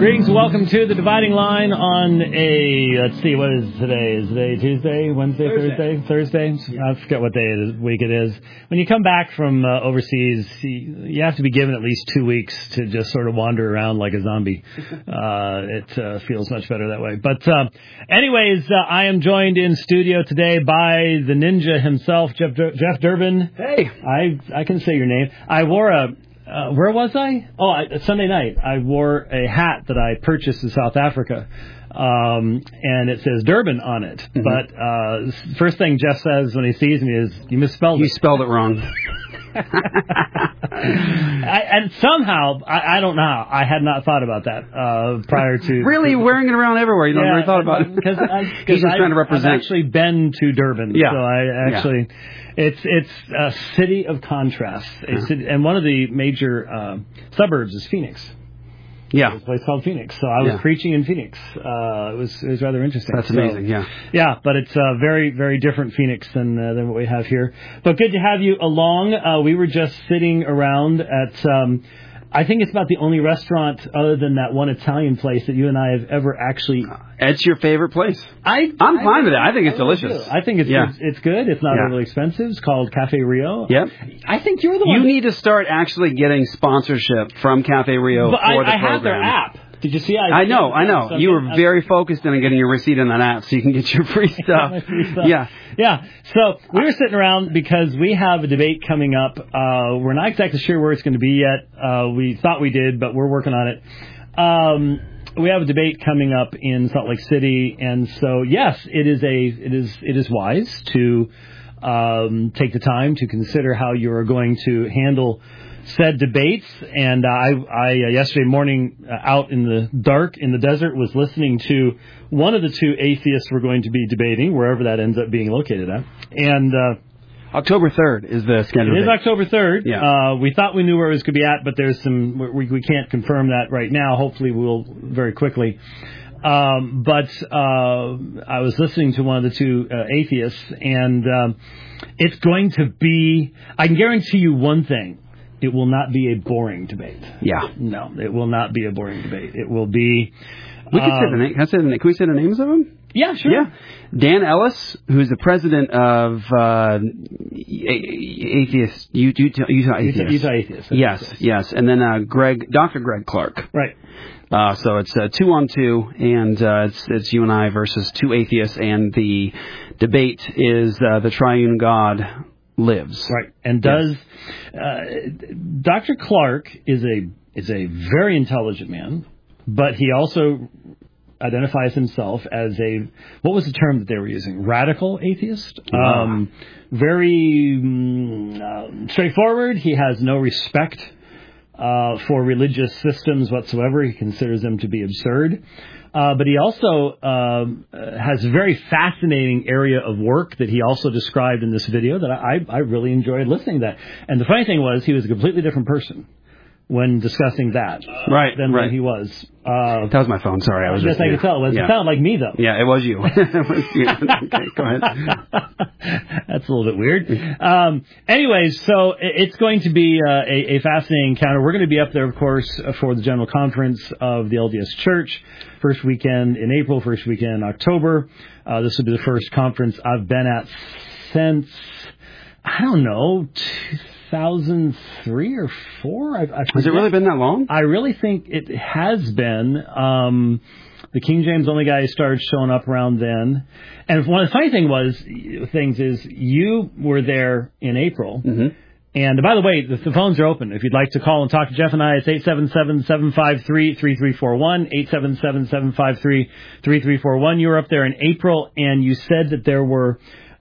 Greetings, welcome to the Dividing Line on let's see, what is today? Is today Tuesday, Wednesday, Thursday? I forget what day of the week it is. When you come back from overseas, you have to be given at least 2 weeks to just sort of wander around like a zombie. It feels much better that way. But anyways, I am joined in studio today by the ninja himself, Jeff Durbin. Hey. I can say your name. I wore where was I? Sunday night. I wore a hat that I purchased in South Africa, and it says Durban on it. Mm-hmm. But first thing Jeff says when he sees me is, "You misspelled it." You spelled it wrong. And somehow, I don't know how, I had not thought about that prior to... Really? Wearing it around everywhere? You never thought about it? Because He's just trying to represent. I've actually been to Durban. Yeah. So I actually... Yeah. It's a city of contrast. And one of the major suburbs is Phoenix. Yeah. There's a place called Phoenix. So I was preaching in Phoenix. It was rather interesting. That's amazing, yeah. Yeah, but it's a very, very different Phoenix than what we have here. But good to have you along. We were just sitting around at... I think it's about the only restaurant other than that one Italian place that you and I have ever actually... It's your favorite place. I'm fine with it. I think it's delicious. I think it's good. It's not overly expensive. It's called Cafe Rio. Yep. I think you're the one... You need to start actually getting sponsorship from Cafe Rio for the program. I have their app. Did you see? I know. So you were very focused on getting your receipt on that app so you can get your free stuff. Yeah. Yeah. So we were sitting around because we have a debate coming up. We're not exactly sure where it's going to be yet. We thought we did, but we're working on it. We have a debate coming up in Salt Lake City, and so yes, it is wise to take the time to consider how you are going to handle said debates. And I yesterday morning out in the dark in the desert was listening to one of the two atheists we're going to be debating, wherever that ends up being located at. And October 3rd is the schedule. It is October 3rd. Yeah. We thought we knew where it was going to be at, but there's we can't confirm that right now. Hopefully we'll very quickly. But I was listening to one of the two atheists, and it's going to be, I can guarantee you one thing. It will not be a boring debate. Yeah. No, it will not be a boring debate. It will be... We could say the name. Can we say the names of them? Yeah, sure. Yeah. Dan Ellis, who's the president of Atheist, Utah Atheists. Yes. And then Dr. Greg Clark. Right. So it's 2-on-2, and it's you and I versus two atheists, and the debate is the triune God lives. Right. And does Dr. Clark is a very intelligent man, but he also identifies himself as what was the term that they were using? Radical atheist. Very straightforward. He has no respect for religious systems whatsoever. He considers them to be absurd. But he also has a very fascinating area of work that he also described in this video that I really enjoyed listening to that. And the funny thing was, he was a completely different person when discussing that than when he was. That was my phone. Sorry, I was just... I could tell. It sounded like me, though. Yeah, it was you. It was you. Okay, go ahead. That's a little bit weird. Anyways, so it's going to be a fascinating encounter. We're going to be up there, of course, for the General Conference of the LDS Church. First weekend in April, first weekend in October. This will be the first conference I've been at since, I don't know, 2003 or 4. Has it really been that long? I really think it has been. The King James only guy started showing up around then. And one of the funny things is you were there in April. Mm-hmm. And by the way, the phones are open. If you'd like to call and talk to Jeff and I, it's 877-753-3341, 877-753-3341. You were up there in April, and you said that there were...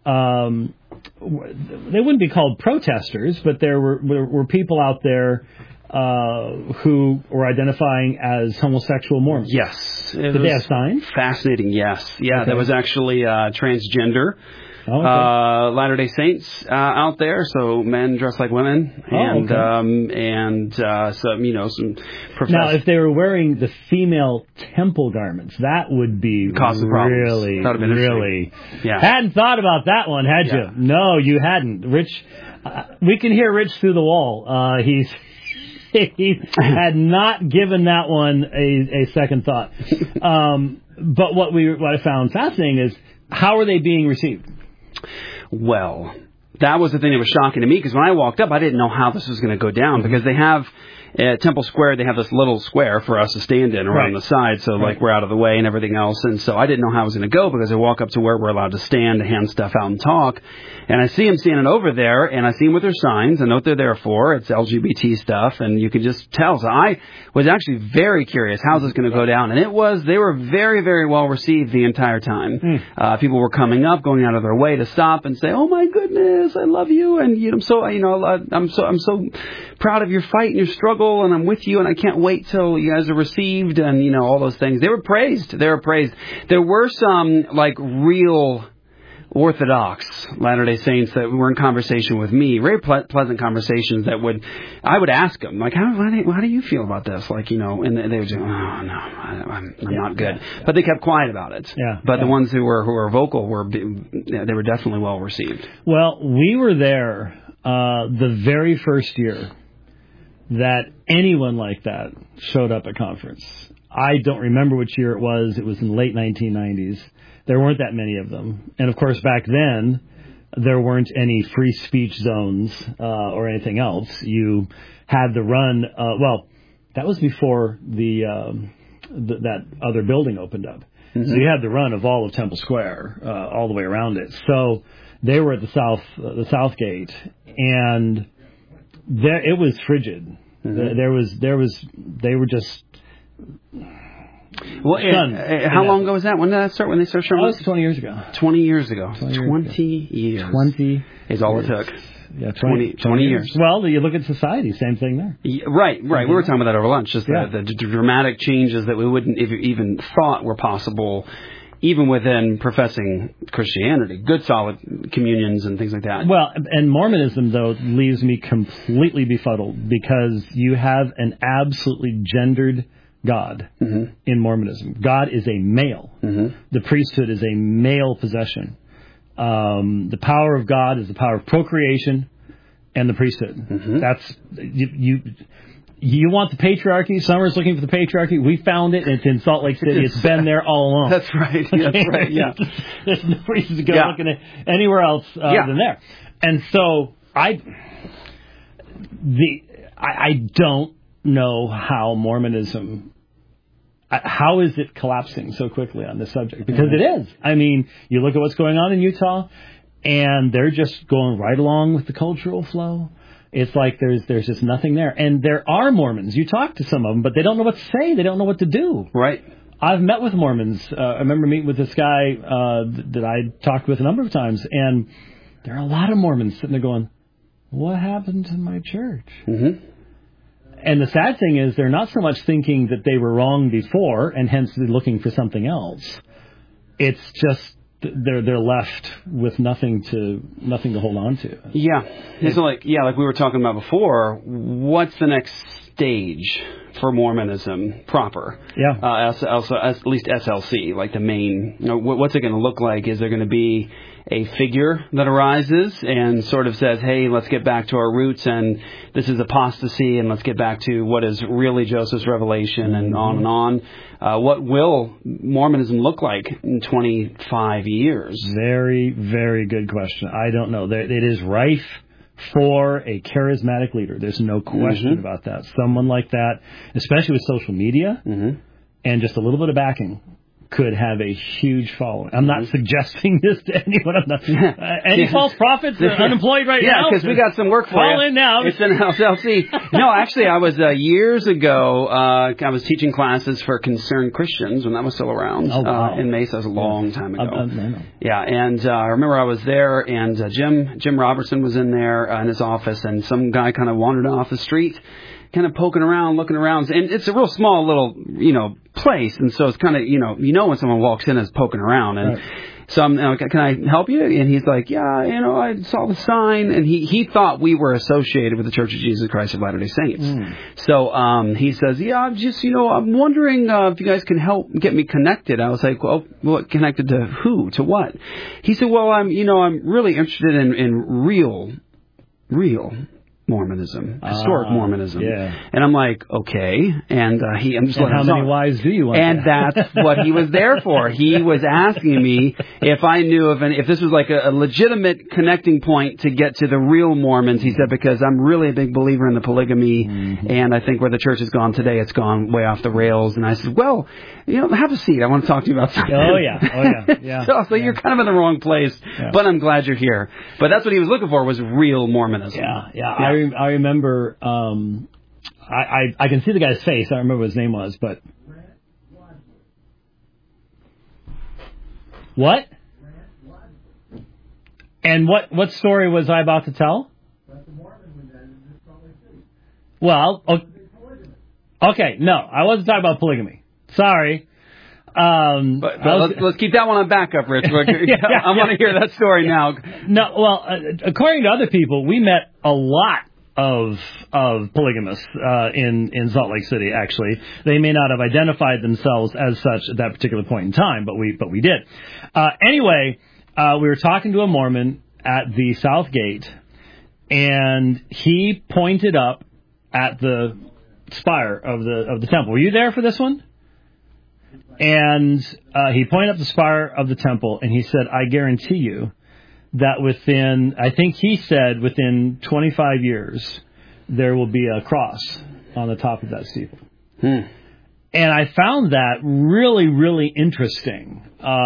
they wouldn't be called protesters, but there were people out there who were identifying as homosexual Mormons. Yes. Did they have signs? Fascinating, yes. Yeah, okay. There was actually transgender Latter-day Saints out there, so men dressed like women, and some, some professors. Now, if they were wearing the female temple garments, that would be really, hadn't thought about that one, had you? No, you hadn't. Rich, we can hear Rich through the wall. Faith had not given that one a second thought. But what I found fascinating is, how are they being received? Well, that was the thing that was shocking to me, because when I walked up, I didn't know how this was going to go down, because they have at Temple Square, they have this little square for us to stand in around the side, so like we're out of the way and everything else. And so I didn't know how I was going to go, because I walk up to where we're allowed to stand to hand stuff out and talk. And I see them standing over there, and I see them with their signs. I know what they're there for. It's LGBT stuff, and you can just tell. So I was actually very curious, how's this going to go down? And they were very, very well received the entire time. People were coming up, going out of their way to stop and say, "Oh my goodness, I love you, and I'm so proud of your fight and your struggle, and I'm with you, and I can't wait till you guys are received," and all those things. They were praised. There were some real Orthodox Latter-day Saints that were in conversation with me, very pleasant conversations I would ask them, like, how do you feel about this? And they would say, "Oh, no, I'm not good." But they kept quiet about it. But the ones who were vocal they were definitely well received. Well, we were there the very first year that anyone like that showed up at conference. I don't remember which year it was. It was in the late 1990s. There weren't that many of them. And, of course, back then, there weren't any free speech zones or anything else. You had the run. That was before that other building opened up. Mm-hmm. So you had the run of all of Temple Square, all the way around it. So they were at the south gate, and it was frigid. Mm-hmm. They were just. Well, how long ago was that? When did that start? When they started showing? It was 20 years ago. 20 years ago. 20 years. 20 is all it took. Yeah, 20 years. Well, you look at society, same thing there. Yeah, right. We were talking about that over lunch. Just the dramatic changes that we wouldn't even thought were possible, even within professing Christianity. Good, solid communions and things like that. Well, and Mormonism, though, leaves me completely befuddled, because you have an absolutely gendered God in Mormonism. God is a male. Mm-hmm. The priesthood is a male possession. The power of God is the power of procreation and the priesthood. Mm-hmm. That's you want the patriarchy. Summer's looking for the patriarchy. We found it, and it's in Salt Lake City. It's been there all along. That's right. That's right. Yeah. There's no reason to go looking at anywhere else than there. And so I don't know how Mormonism, how is it collapsing so quickly on this subject? Because it is. I mean, you look at what's going on in Utah, and they're just going right along with the cultural flow. It's like there's just nothing there. And there are Mormons. You talk to some of them, but they don't know what to say. They don't know what to do. Right. I've met with Mormons. I remember meeting with this guy that I talked with a number of times, and there are a lot of Mormons sitting there going, "What happened to my church?" Mm-hmm. And the sad thing is, they're not so much thinking that they were wrong before, and hence they're looking for something else. It's just they're left with nothing to hold on to. Yeah, it's like we were talking about before. What's the next stage for Mormonism proper? Yeah, at least SLC, like the main. What's it going to look like? Is there going to be a figure that arises and sort of says, "Hey, let's get back to our roots, and this is apostasy, and let's get back to what is really Joseph's revelation," and on and on. What will Mormonism look like in 25 years? Very, very good question. I don't know. It is rife for a charismatic leader. There's no question about that. Someone like that, especially with social media and just a little bit of backing, could have a huge following. I'm not suggesting this to anyone. I'm not, any false prophets are unemployed right now? Yeah, because we got some work for you. Call in now. It's in SLC. No, actually, I was years ago, I was teaching classes for Concerned Christians when that was still around in Mesa. It was a long time ago. I know. Yeah, and I remember I was there, and Jim Robertson was in there in his office, and some guy kind of wandered off the street, kind of poking around, looking around, and it's a real small little, place, and so it's kind of, when someone walks in and is poking around, and so I'm, can I help you? And he's like, yeah, I saw the sign, and he thought we were associated with the Church of Jesus Christ of Latter-day Saints. So he says, yeah, I'm just, I'm wondering if you guys can help get me connected. I was like, well, connected to who? To what? He said, well, I'm really interested in real Mormonism, historic Mormonism. Yeah. And I'm like, okay. And I'm just like, how many wives do you want? And that's what he was there for. He was asking me if I knew if this was like a legitimate connecting point to get to the real Mormons. He said, because I'm really a big believer in the polygamy, and I think where the church has gone today, it's gone way off the rails. And I said, well, have a seat. I want to talk to you about something. Oh yeah. So you're kind of in the wrong place, but I'm glad you're here. But that's what he was looking for, was real Mormonism. Yeah. I remember. I can see the guy's face. I don't remember what his name was, but what? And what story was I about to tell? Well, okay, no, I wasn't talking about polygamy. Sorry. But let's keep that one on backup, Rich. I want to hear that story now. No, well, according to other people, we met a lot of polygamists in Salt Lake City. Actually, they may not have identified themselves as such at that particular point in time, but we did. Anyway, we were talking to a Mormon at the South Gate, and he pointed up at the spire of the temple. Were you there for this one? And he pointed up the spire of the temple, and he said, I guarantee you that within 25 years, there will be a cross on the top of that steeple. And I found that really, really interesting,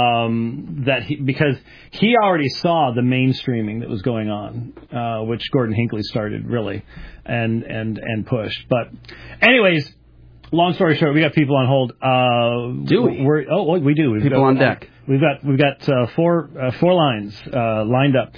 because he already saw the mainstreaming that was going on, which Gordon Hinckley started, really, and pushed. But anyways, long story short, we got people on hold. Do we? We do. We've people got, on deck. We've got four lines lined up.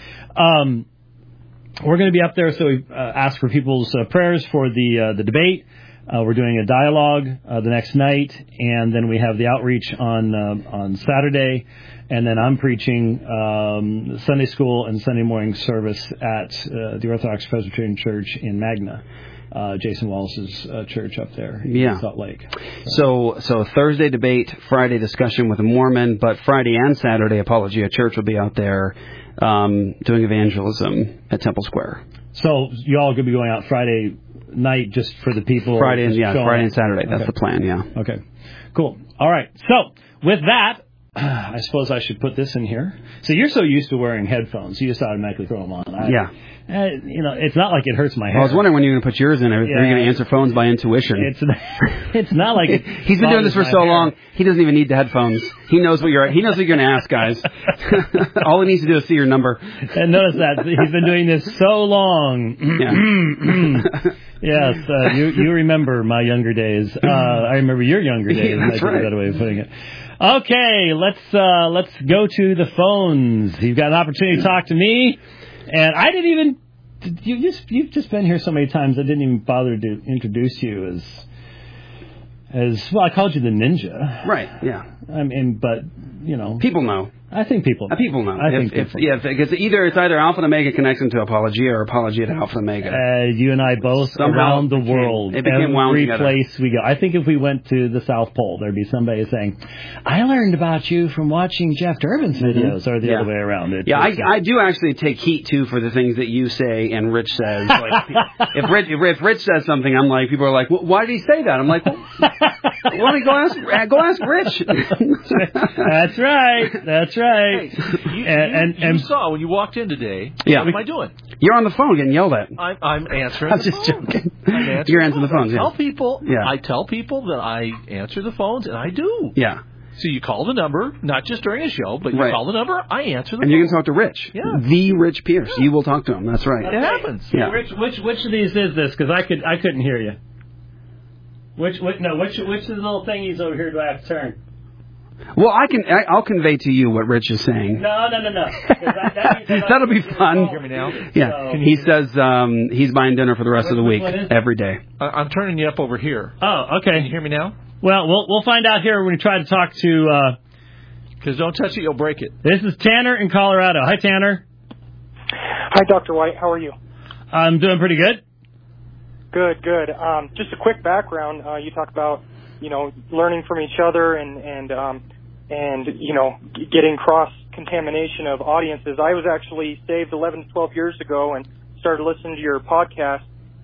We're going to be up there, so we ask for people's prayers for the debate. We're doing a dialogue the next night, and then we have the outreach on Saturday, and then I'm preaching Sunday school and Sunday morning service at the Orthodox Presbyterian Church in Magna. Jason Wallace's church up there in Salt Lake. So Thursday debate, Friday discussion with a Mormon, but Friday and Saturday Apologia Church will be out there doing evangelism at Temple Square. So you all could be going out Friday night just for the people. Friday and Saturday. That's the plan. Yeah. Okay. Cool. All right. So with that, I suppose I should put this in here. So you're so used to wearing headphones, you just automatically throw them on. It's not like it hurts my hair. I was wondering when you're going to put yours in. Are you going to answer phones by intuition? It's not like he's been doing this for so long. He doesn't even need the headphones. He knows what you're going to ask, guys. All he needs to do is see your number. And notice that he's been doing this so long. Yes, you remember my younger days. I remember your younger days. That's right. That's a better way of putting it. Okay, let's go to the phones. You've got an opportunity to talk to me. And I didn't even. You've just been here so many times. I didn't even bother to introduce you as well. I called you the Ninja. Right. Yeah. I mean, but people know. I think people know. People know. Because it's either Alpha and Omega connection to Apologia or Apologia to Alpha and Omega. You and I both around the world. It became wound together. Every place we go. I think if we went to the South Pole, there'd be somebody saying, I learned about you from watching Jeff Durbin's videos, or the other way around. I do actually take heat, too, for the things that you say and Rich says. Like, if Rich says something, I'm like, people are like, well, why did he say that? I'm like, well, why don't we go ask Rich? That's right. Hey, you saw when you walked in today. Yeah. What am I doing? You're on the phone getting yelled at. I'm answering. I'm just joking. You're answering the phones. I tell people that I answer the phones, and I do. Yeah. So you call the number, not just during a show, but you call the number, I answer the phone. And you can talk to Rich. Yeah. The Rich Pierce. Yeah. You will talk to him. That's right. It happens. Yeah. Rich, which of these is this? Because I couldn't hear you. Which of the little thingies over here do I have to turn? Well, I'll convey to you what Rich is saying. No. That'll be fun. Hear me now? Yeah. So, he says he's buying dinner for the rest of the week every day. I'm turning you up over here. Oh, okay. Can you hear me now? Well, we'll find out here when we try to talk to. Because don't touch it, you'll break it. This is Tanner in Colorado. Hi, Tanner. Hi, Dr. White. How are you? I'm doing pretty good. Good. Just a quick background. You talk about learning from each other and getting cross-contamination of audiences. I was actually saved 11 to 12 years ago and started listening to your podcast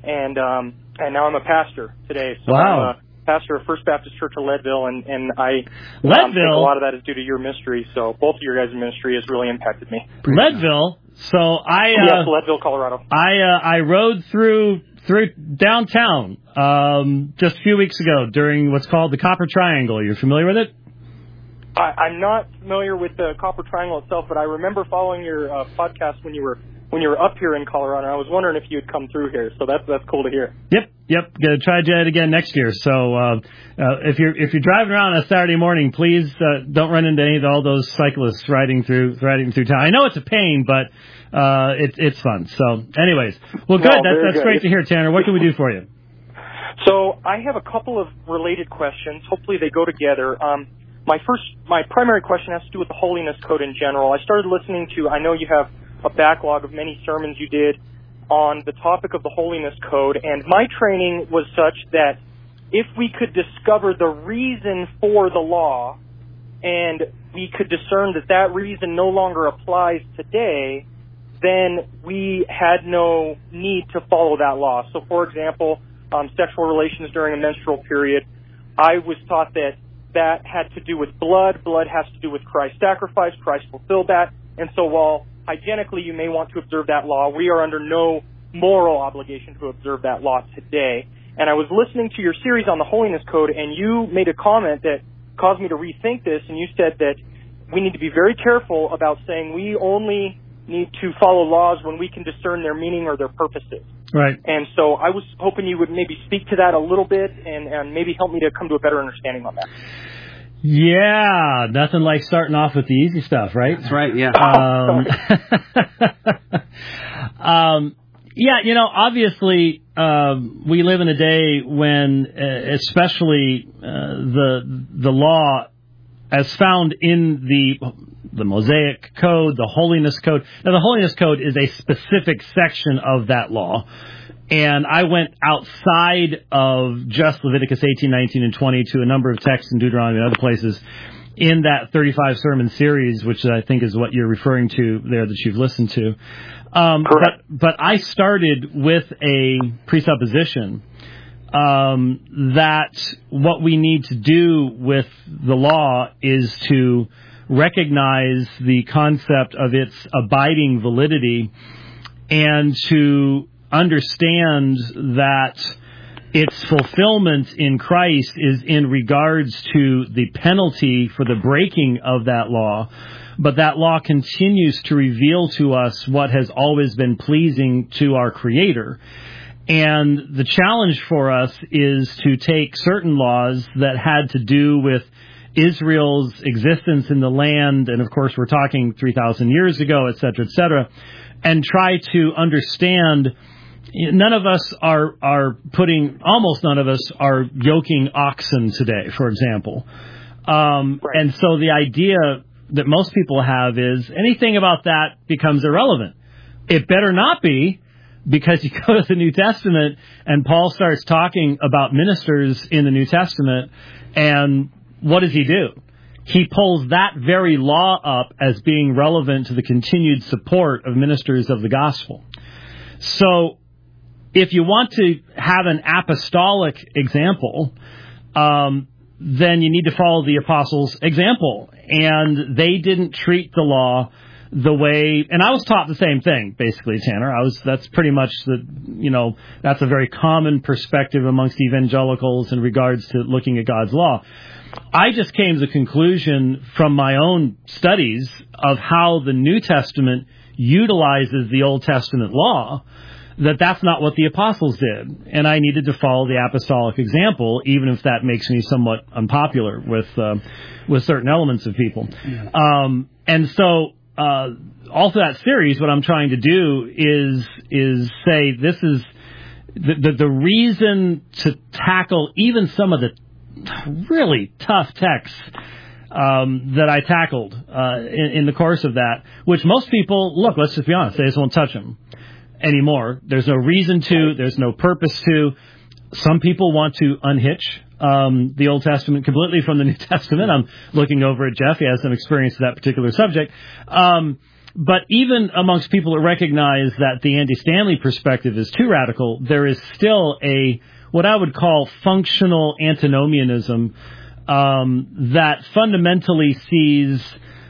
and now I'm a pastor today. So wow. I'm a pastor of First Baptist Church of Leadville, and I think Leadville. a lot of that is due to your ministry. So both of your guys' ministry has really impacted me. Leadville. So yes, Leadville, Colorado. I rode through downtown just a few weeks ago during what's called the Copper Triangle. You're familiar with it? I'm not familiar with the Copper Triangle itself, but I remember following your podcast when you were up here in Colorado. And I was wondering if you had come through here, so that's cool to hear. Yep. Gonna try it again next year. So if you're driving around on a Saturday morning, please don't run into all those cyclists riding through town. I know it's a pain, but it's fun. So, anyways, well, good. That's great to hear, Tanner. What can we do for you? So I have a couple of related questions. Hopefully they go together. My primary question has to do with the Holiness Code in general. I started listening to, I know you have a backlog of many sermons you did on the topic of the Holiness Code, and my training was such that if we could discover the reason for the law and we could discern that reason no longer applies today, then we had no need to follow that law. So, for example, sexual relations during a menstrual period, I was taught that had to do with blood. Blood has to do with Christ's sacrifice. Christ fulfilled that. And so while hygienically you may want to observe that law, we are under no moral obligation to observe that law today. And I was listening to your series on the Holiness Code, and you made a comment that caused me to rethink this, and you said that we need to be very careful about saying we only need to follow laws when we can discern their meaning or their purposes. Right. And so I was hoping you would maybe speak to that a little bit and maybe help me to come to a better understanding on that. Yeah, nothing like starting off with the easy stuff, right? That's right, yeah. Yeah, obviously, we live in a day when, especially the law, as found in the Mosaic Code, the Holiness Code. Now, the Holiness Code is a specific section of that law. And I went outside of just Leviticus 18, 19, and 20 to a number of texts in Deuteronomy and other places in that 35 sermon series, which I think is what you're referring to there that you've listened to. But I started with a presupposition that what we need to do with the law is to recognize the concept of its abiding validity and to understand that its fulfillment in Christ is in regards to the penalty for the breaking of that law, but that law continues to reveal to us what has always been pleasing to our Creator. And the challenge for us is to take certain laws that had to do with Israel's existence in the land, and of course we're talking 3,000 years ago, et cetera, and try to understand. Almost none of us are yoking oxen today, for example. Right. And so the idea that most people have is anything about that becomes irrelevant. It better not be, because you go to the New Testament and Paul starts talking about ministers in the New Testament, and what does he do? He pulls that very law up as being relevant to the continued support of ministers of the gospel. So, if you want to have an apostolic example, then you need to follow the apostles' example. And they didn't treat the law the way, and I was taught the same thing, basically, Tanner. That's pretty much that's a very common perspective amongst evangelicals in regards to looking at God's law. I just came to the conclusion from my own studies of how the New Testament utilizes the Old Testament law, that's not what the apostles did. And I needed to follow the apostolic example, even if that makes me somewhat unpopular with certain elements of people. Yeah. And so, all through that series, what I'm trying to do is say this is the reason to tackle even some of the really tough texts that I tackled in the course of that, which most people, let's just be honest, they just won't touch them anymore. There's no reason to. There's no purpose to. Some people want to unhitch the Old Testament completely from the New Testament. I'm looking over at Jeff. He has some experience with that particular subject. But even amongst people that recognize that the Andy Stanley perspective is too radical, there is still what I would call functional antinomianism that fundamentally sees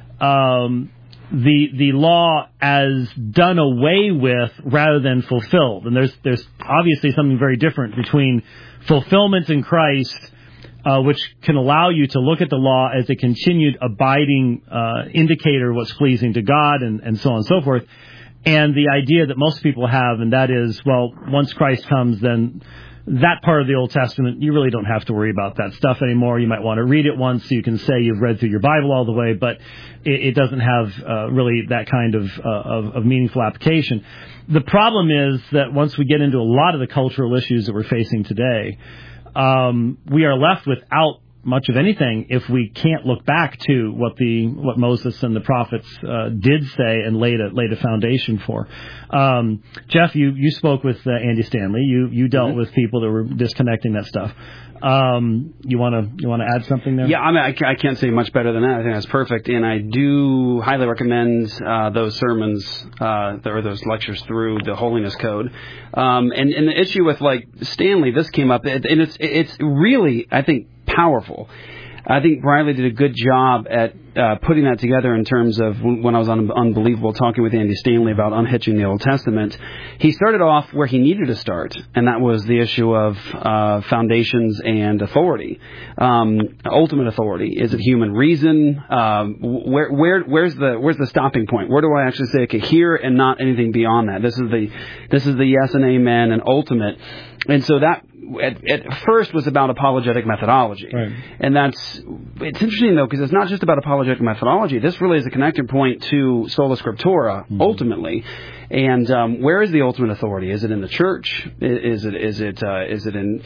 the law as done away with rather than fulfilled. And there's obviously something very different between fulfillment in Christ, which can allow you to look at the law as a continued abiding indicator of what's pleasing to God and so on and so forth, and the idea that most people have, and that is, well, once Christ comes, then that part of the Old Testament, you really don't have to worry about that stuff anymore. You might want to read it once so you can say you've read through your Bible all the way, but it doesn't have really that kind of meaningful application. The problem is that once we get into a lot of the cultural issues that we're facing today, we are left without much of anything if we can't look back to what Moses and the prophets did say and laid a foundation for. Jeff, you spoke with Andy Stanley. You dealt with people that were disconnecting that stuff. You want to add something there? Yeah, I mean, I can't say much better than that. I think that's perfect, and I do highly recommend those sermons or those lectures through the Holiness Code. And the issue with like Stanley, this came up, and it's really, I think, powerful. I think Briley did a good job at putting that together in terms of when I was on Unbelievable talking with Andy Stanley about unhitching the Old Testament. He started off where he needed to start, and that was the issue of foundations and authority. Ultimate authority. Is it human reason? Where's the stopping point? Where do I actually say, okay, here and not anything beyond that? This is the yes and amen and ultimate. And so that at first was about apologetic methodology. Right. And it's interesting, though, because it's not just about apologetic methodology. This really is a connecting point to sola scriptura, ultimately. And where is the ultimate authority? Is it in the church? Is it in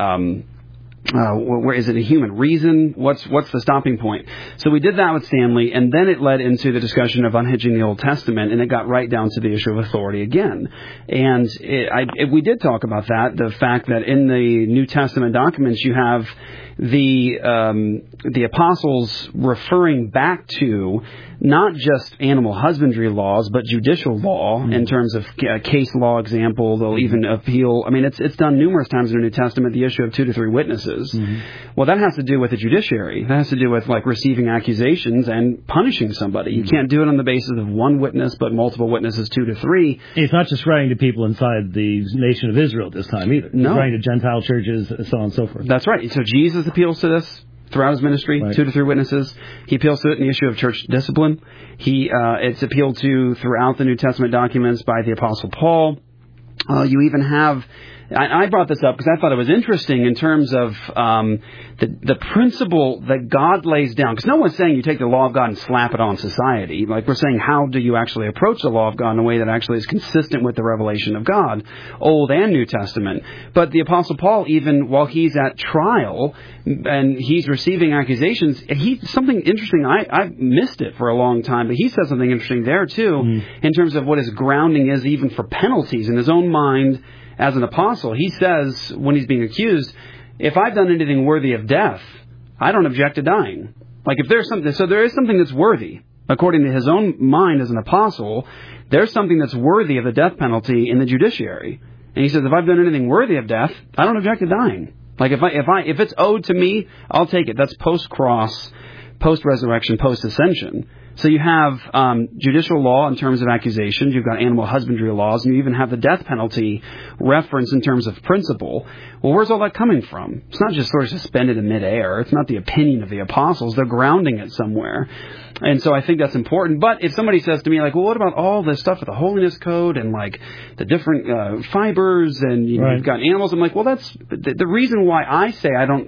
where is it a human reason? What's the stopping point? So we did that with Stanley, and then it led into the discussion of unhitching the Old Testament, and it got right down to the issue of authority again. And we did talk about that, the fact that in the New Testament documents you have the apostles referring back to not just animal husbandry laws, but judicial law in terms of case law example. They'll even appeal. I mean, it's done numerous times in the New Testament, the issue of 2 to 3 witnesses. Well, that has to do with the judiciary. That has to do with like receiving accusations and punishing somebody. You can't do it on the basis of one witness, but multiple witnesses, 2 to 3. It's not just writing to people inside the nation of Israel at this time either. No. It's writing to Gentile churches, so on and so forth. That's right. So Jesus appeals to this throughout his ministry, right. 2 to 3 witnesses. He appeals to it in the issue of church discipline. It's appealed to throughout the New Testament documents by the Apostle Paul. You even have... I brought this up because I thought it was interesting in terms of the principle that God lays down. Because no one's saying you take the law of God and slap it on society. Like we're saying, how do you actually approach the law of God in a way that actually is consistent with the revelation of God, Old and New Testament? But the Apostle Paul, even while he's at trial and he's receiving accusations, something interesting. I missed it for a long time, but he says something interesting there too, in terms of what his grounding is, even for penalties in his own mind. As an apostle, he says, when he's being accused, if I've done anything worthy of death, I don't object to dying. Like if there's something, so there is something that's worthy, according to his own mind as an apostle, there's something that's worthy of the death penalty in the judiciary. And he says, if I've done anything worthy of death, I don't object to dying. Like if it's owed to me, I'll take it. That's post-cross, post-resurrection, post-ascension. So you have judicial law in terms of accusations. You've got animal husbandry laws. And you even have the death penalty reference in terms of principle. Well, where's all that coming from? It's not just sort of suspended in midair. It's not the opinion of the apostles. They're grounding it somewhere. And so I think that's important. But if somebody says to me, like, well, what about all this stuff with the Holiness Code and, like, the different fibers and you've got animals? I'm like, well, that's the reason why I say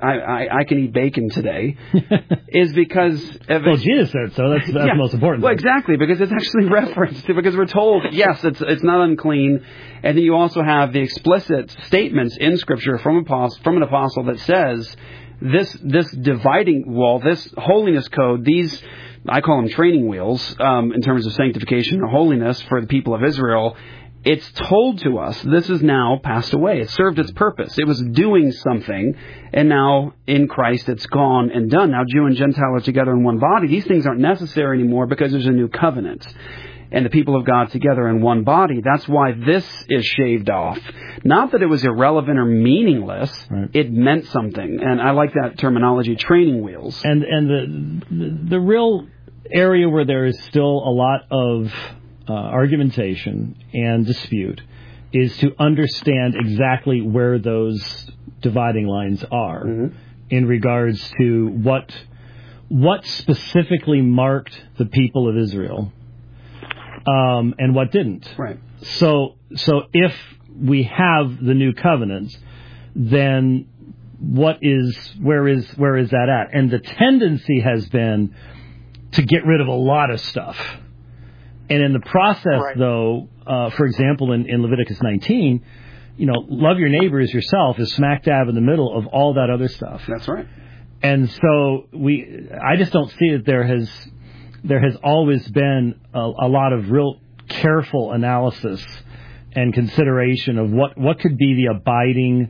I can eat bacon today is because... Well, Jesus said so. That's the most important. Well, exactly, because it's actually referenced to, because we're told, yes, it's not unclean. And then you also have the explicit statements in Scripture from an apostle that says this dividing wall, this Holiness Code, these... I call them training wheels in terms of sanctification or holiness for the people of Israel. It's told to us this is now passed away. It served its purpose. It was doing something, and now in Christ it's gone and done. Now Jew and Gentile are together in one body. These things aren't necessary anymore because there's a new covenant. and the people of God together in one body. That's why this is shaved off. Not that it was irrelevant or meaningless. Right. It meant something. And I like that terminology, training wheels. And the real area where there is still a lot of argumentation and dispute is to understand exactly where those dividing lines are in regards to what specifically marked the people of Israel and what didn't. Right. So if we have the new covenant, then where is that at? And the tendency has been to get rid of a lot of stuff. And in the process, though, for example, in Leviticus 19, love your neighbor as yourself is smack dab in the middle of all that other stuff. That's right. And so I just don't see that there has always been a lot of real careful analysis and consideration of what could be the abiding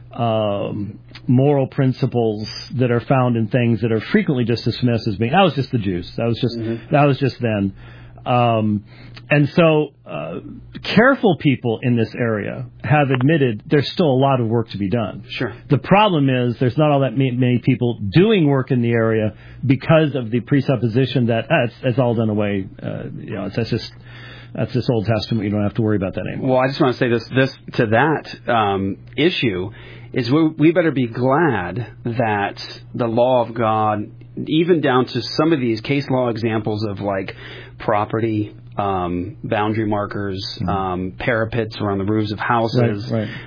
moral principles that are found in things that are frequently just dismissed as being, that was just the Jews. That was just then. And so careful people in this area have admitted there's still a lot of work to be done. Sure. The problem is there's not all that many people doing work in the area because of the presupposition that it's all done away. That's just Old Testament. You don't have to worry about that anymore. Well, I just want to say this to that issue is we better be glad that the law of God, even down to some of these case law examples of like property, boundary markers, parapets around the roofs of houses,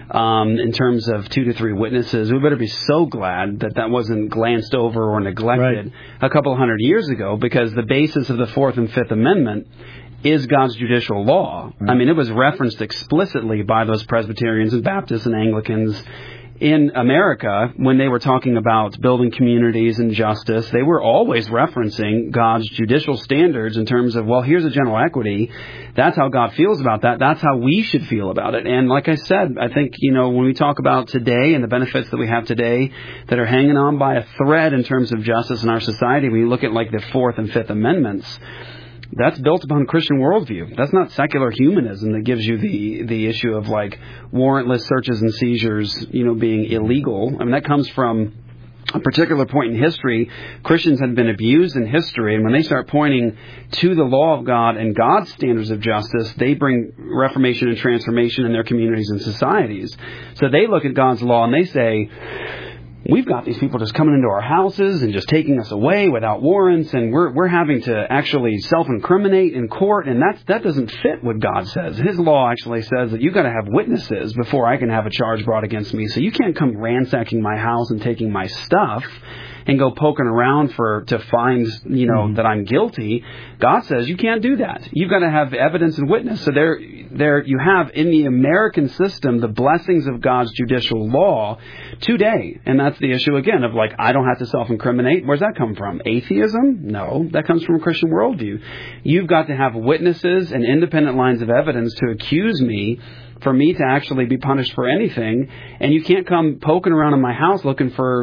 in terms of 2 to 3 witnesses, we better be so glad that wasn't glanced over or neglected a couple of hundred years ago, because the basis of the 4th and 5th Amendment is God's judicial law. Right. I mean, it was referenced explicitly by those Presbyterians and Baptists and Anglicans in America when they were talking about building communities and justice. They were always referencing God's judicial standards in terms of, well, here's a general equity. That's how God feels about that. That's how we should feel about it. And like I said, I think, when we talk about today and the benefits that we have today that are hanging on by a thread in terms of justice in our society, when you look at like the 4th and 5th Amendments, that's built upon Christian worldview. That's not secular humanism that gives you the issue of like warrantless searches and seizures, being illegal. I mean, that comes from a particular point in history. Christians had been abused in history, and when they start pointing to the law of God and God's standards of justice, they bring reformation and transformation in their communities and societies. So they look at God's law and they say, we've got these people just coming into our houses and just taking us away without warrants, and we're having to actually self-incriminate in court, and that doesn't fit what God says. His law actually says that you've got to have witnesses before I can have a charge brought against me. So you can't come ransacking my house and taking my stuff and go poking around to find, that I'm guilty. God says you can't do that. You've got to have evidence and witness. So there you have in the American system the blessings of God's judicial law today. And that's the issue again of like, I don't have to self-incriminate. Where's that come from? Atheism? No, that comes from a Christian worldview. You've got to have witnesses and independent lines of evidence to accuse me, for me to actually be punished for anything, and you can't come poking around in my house looking for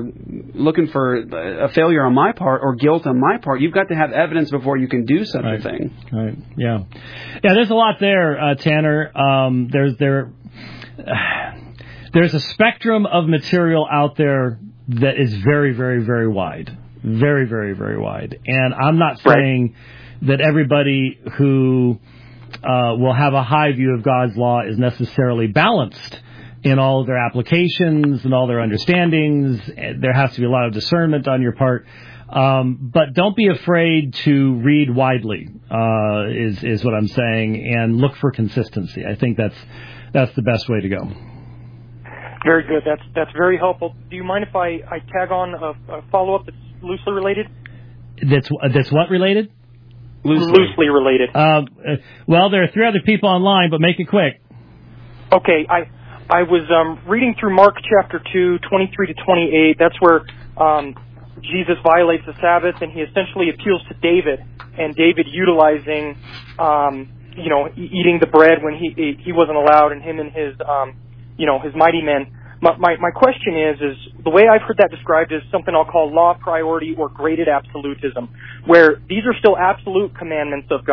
a failure on my part or guilt on my part. You've got to have evidence before you can do such a thing. Right. Yeah. There's a lot there, Tanner. There's a spectrum of material out there that is very, very, very wide, very, very, very wide. And I'm not saying that everybody who will have a high view of God's law is necessarily balanced in all of their applications and all their understandings. There has to be a lot of discernment on your part. But don't be afraid to read widely, is what I'm saying, and look for consistency. I think that's the best way to go. Very good. That's very helpful. Do you mind if I tag on a follow-up that's loosely related? That's what related? Loosely related. Well, there are 3 other people online, but make it quick. Okay, I was reading through Mark chapter 2, 23 to 28. That's where Jesus violates the Sabbath, and he essentially appeals to David, and David utilizing, eating the bread when he wasn't allowed, and him and his, his mighty men. My question is the way I've heard that described is something I'll call law priority or graded absolutism, where these are still absolute commandments of God,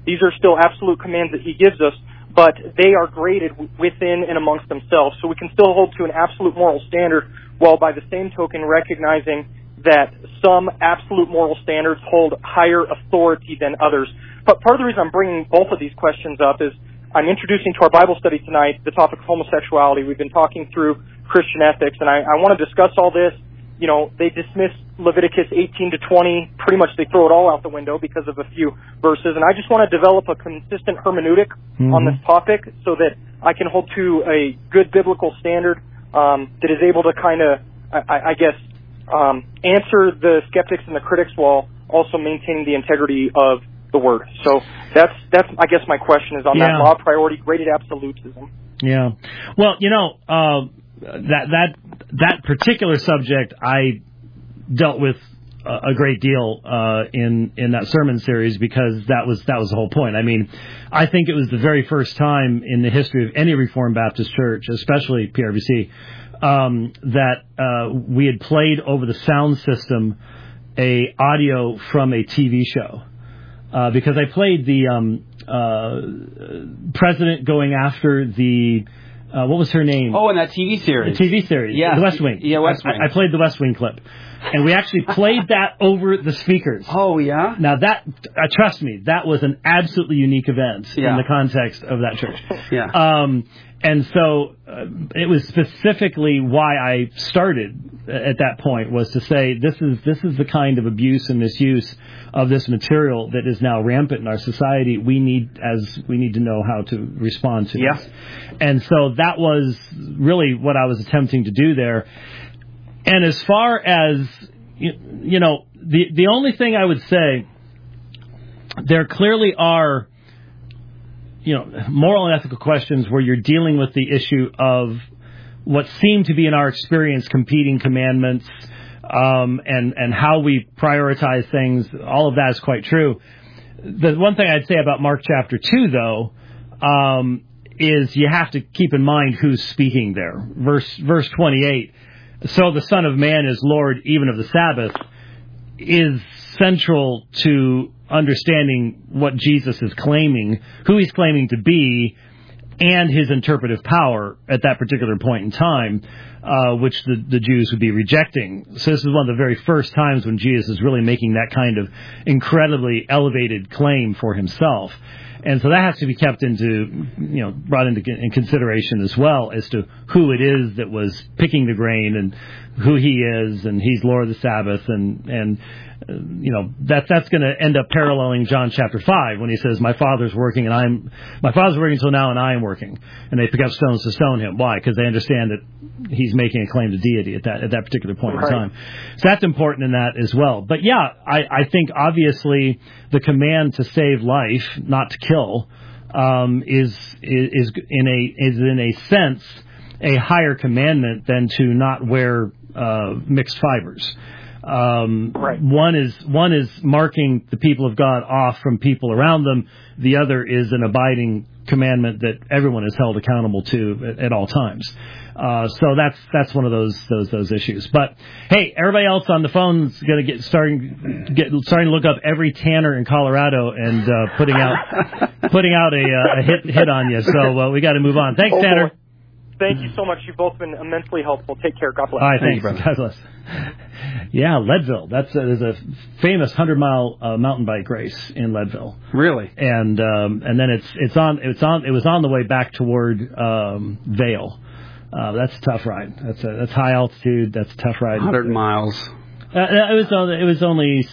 These are still absolute commands that he gives us, but they are graded within and amongst themselves. So we can still hold to an absolute moral standard while by the same token recognizing that some absolute moral standards hold higher authority than others. But part of the reason I'm bringing both of these questions up is I'm introducing to our Bible study tonight the topic of homosexuality. We've been talking through Christian ethics, and I want to discuss all this. You know, they dismiss Leviticus 18 to 20. Pretty much they throw it all out the window because of a few verses. And I just want to develop a consistent hermeneutic on this topic so that I can hold to a good biblical standard that is able to kind of, I guess, answer the skeptics and the critics while also maintaining the integrity of the word. So that's I guess my question is on that law priority graded absolutism. Yeah. Well, you know, that particular subject I dealt with a great deal in that sermon series because that was the whole point. I mean, I think it was the very first time in the history of any Reformed Baptist church, especially PRBC, that we had played over the sound system a audio from a TV show. Because I played the president going after the what was her name? Oh, in that TV series. The TV series. Yeah. The West Wing. Yeah, West Wing. I played the West Wing clip. And we actually played that over the speakers. Oh, yeah? Now, that, trust me, that was an absolutely unique event in the context of that church. Yeah. And so it was specifically why I started at that point was to say this is the kind of abuse and misuse of this material that is now rampant in our society. We need to know how to respond to this. And so that was really what I was attempting to do there. And as far as you know, the only thing I would say, there clearly are, you know, moral and ethical questions where you're dealing with the issue of what seem to be, in our experience, competing commandments, and how we prioritize things. All of that is quite true. The one thing I'd say about Mark chapter 2, though, is you have to keep in mind who's speaking there. Verse 28, so the Son of Man is Lord even of the Sabbath, is central to understanding what Jesus is claiming, who he's claiming to be, and his interpretive power at that particular point in time, which the Jews would be rejecting. So this is one of the very first times when Jesus is really making that kind of incredibly elevated claim for himself. And so that has to be kept brought into consideration as well as to who it is that was picking the grain and who he is, and he's Lord of the Sabbath, and that's going to end up paralleling John chapter 5 when he says, my Father's working until now and I am working. And they pick up stones to stone him. Why? Because they understand that he's making a claim to deity at that particular point in time. So that's important in that as well. But yeah, I think obviously the command to save life, not to kill, is in a sense a higher commandment than to not wear mixed fibers. One is marking the people of God off from people around them. The other is an abiding commandment that everyone is held accountable to at all times. So that's one of those issues. But hey, everybody else on the phone is going to starting to look up every tanner in Colorado and putting out a hit on you. So we got to move on. Thanks, Tanner. Boy. Thank you so much. You've both been immensely helpful. Take care. God bless. All right, thanks, brother. God bless. Yeah, Leadville. There's a famous 100-mile mountain bike race in Leadville. Really? And then it was on the way back toward Vail. That's a tough ride. That's high altitude. That's a tough ride. 100 miles. It was only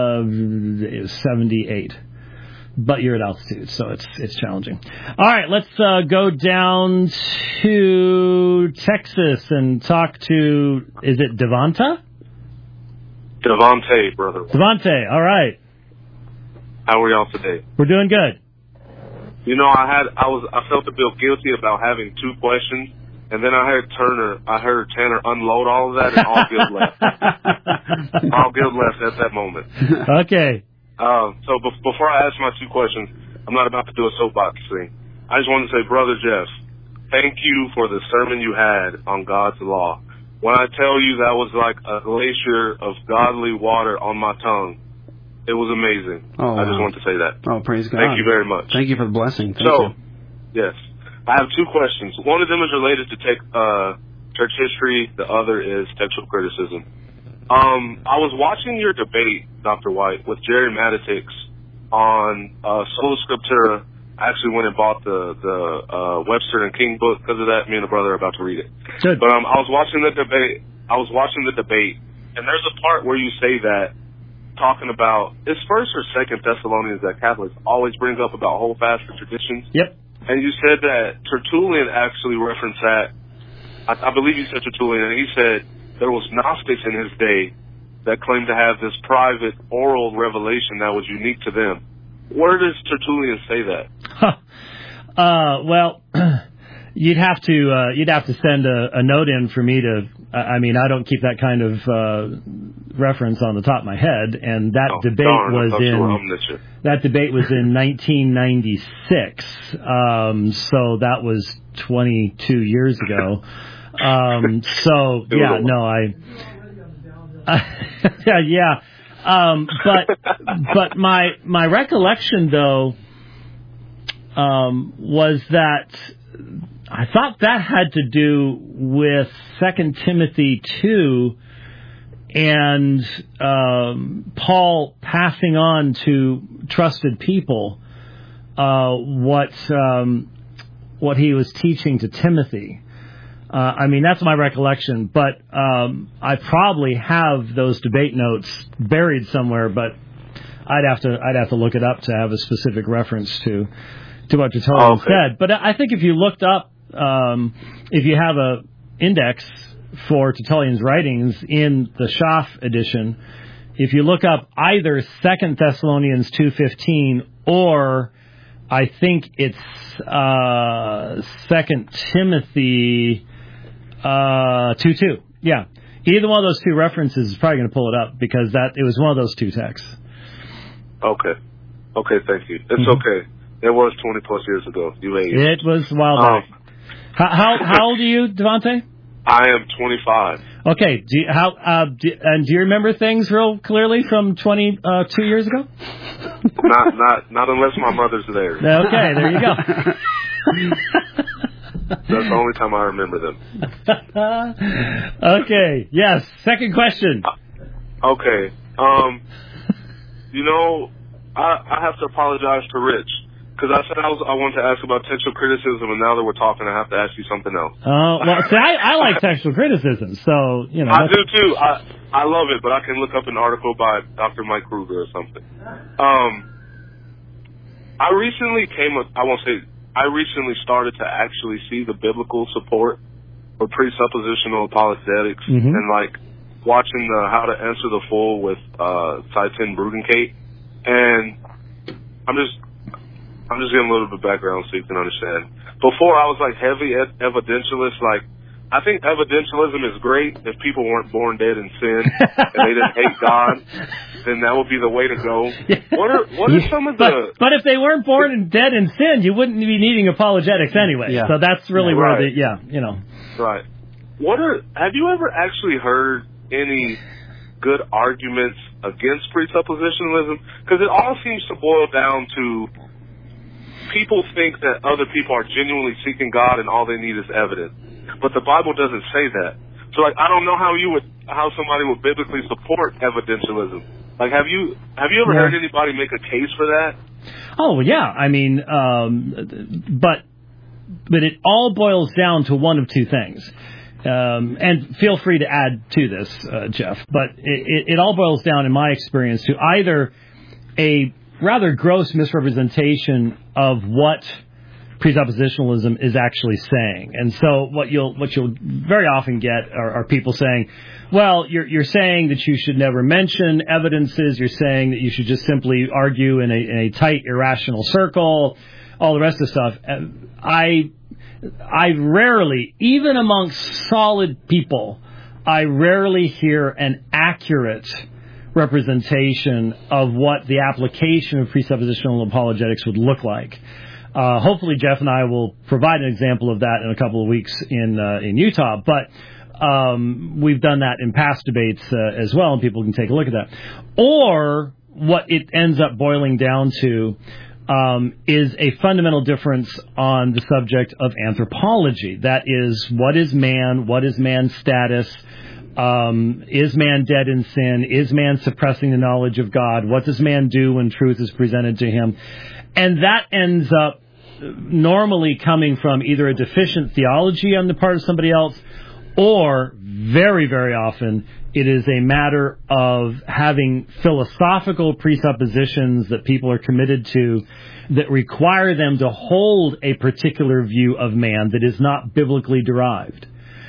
78. But you're at altitude, so it's challenging. All right, let's go down to Texas and talk to, is it Devonta? Devontae, brother. Devontae, all right. How are y'all today? We're doing good. You know, I felt a bit guilty about having two questions, and then I heard Tanner unload all of that, and all guilt left. All guilt left at that moment. Okay. So before I ask my two questions, I'm not about to do a soapbox thing. I just wanted to say, Brother Jeff, thank you for the sermon you had on God's law. When I tell you that was like a glacier of godly water on my tongue, It was amazing. Oh, I just want to say that. Oh, praise God. Thank you very much. Thank you for the blessing. Thank you. Yes. I have two questions. One of them is related to church history. The other is textual criticism. I was watching your debate, Dr. White, with Jerry Matitix on Sola Scriptura. I actually went and bought the Webster and King book because of that. Me and the brother are about to read it. Good. But I was watching the debate. And there's a part where you say that, talking about, it's 1st or 2nd Thessalonians that Catholics always bring up about holdfast to traditions. Yep. And you said that Tertullian actually referenced that. I believe you said Tertullian, and he said there was Gnostics in his day that claimed to have this private oral revelation that was unique to them. Where does Tertullian say that? Well, you'd have to send a note in for me to. I mean, I don't keep that kind of reference on the top of my head, and that debate was in 1996. So that was 22 years ago. But my recollection though was that I thought that had to do with 2 Timothy 2 and Paul passing on to trusted people what he was teaching to Timothy. I mean, that's my recollection, but I probably have those debate notes buried somewhere, but I'd have to look it up to have a specific reference to what Tertullian said. But I think if you looked up, if you have a index for Tertullian's writings in the Schaff edition, if you look up either 2 Thessalonians 2:15 or I think it's 2 Timothy 2:2. Yeah. Either one of those two references is probably going to pull it up because it was one of those two texts. Okay, thank you. It's okay. It was 20 plus years ago. You aged. It was a while back. How old are you, Devontae? I am 25. Okay. Do you remember things real clearly from 22 years ago? Not unless my mother's there. Okay, there you go. That's the only time I remember them. Okay. Yes. Second question. Okay. I have to apologize to Rich because I said I wanted to ask about textual criticism, and now that we're talking, I have to ask you something else. Oh, well, see, I like textual criticism, so I do too. I love it, but I can look up an article by Dr. Mike Kruger or something. I recently started to actually see the biblical support for presuppositional apologetics and watching the How to Answer the Fool with Saitin Brudenkate. And I'm just getting a little bit of background so you can understand. Before I was heavy evidentialist, I think evidentialism is great if people weren't born dead in sin and they didn't hate God, then that would be the way to go. What are some of the... But if they weren't born dead in sin, you wouldn't be needing apologetics anyway. Yeah. So that's really where Right. Have you ever actually heard any good arguments against presuppositionalism? Because it all seems to boil down to people think that other people are genuinely seeking God and all they need is evidence. But the Bible doesn't say that. So I don't know how somebody would biblically support evidentialism. Have you ever heard anybody make a case for that? Oh yeah, I mean, but it all boils down to one of two things. And feel free to add to this, Jeff. But it all boils down, in my experience, to either a rather gross misrepresentation of what presuppositionalism is actually saying. And so what you'll very often get are people saying, well, you're saying that you should never mention evidences. You're saying that you should just simply argue in a tight, irrational circle, all the rest of the stuff. I rarely, even amongst solid people, I rarely hear an accurate representation of what the application of presuppositional apologetics would look like. Hopefully, Jeff and I will provide an example of that in a couple of weeks in Utah. But we've done that in past debates as well, and people can take a look at that. Or what it ends up boiling down to is a fundamental difference on the subject of anthropology. That is, what is man? What is man's status? Is man dead in sin? Is man suppressing the knowledge of God? What does man do when truth is presented to him? And that ends up normally coming from either a deficient theology on the part of somebody else, or very, very often it is a matter of having philosophical presuppositions that people are committed to that require them to hold a particular view of man that is not biblically derived,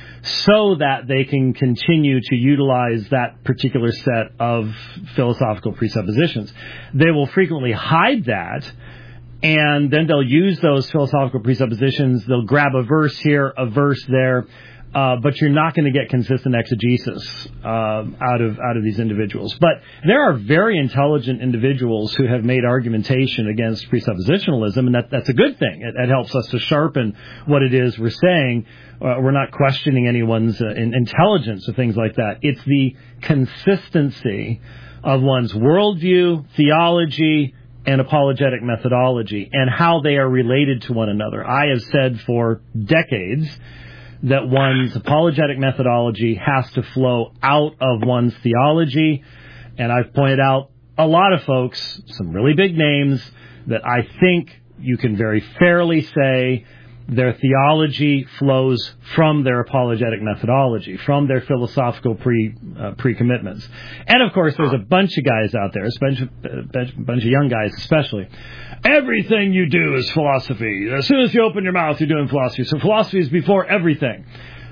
so that they can continue to utilize that particular set of philosophical presuppositions. They will frequently hide that, and then they'll use those philosophical presuppositions. They'll grab a verse here, a verse there, but you're not going to get consistent exegesis out of these individuals. But there are very intelligent individuals who have made argumentation against presuppositionalism, and that's a good thing. It helps us to sharpen what it is we're saying. We're not questioning anyone's intelligence or things like that. It's the consistency of one's worldview, theology, and apologetic methodology, and how they are related to one another. I have said for decades that one's apologetic methodology has to flow out of one's theology, and I've pointed out a lot of folks, some really big names, that I think you can very fairly say their theology flows from their apologetic methodology, from their philosophical pre-commitments. And, of course, there's a bunch of guys out there, a bunch of young guys especially. Everything you do is philosophy. As soon as you open your mouth, you're doing philosophy. So philosophy is before everything.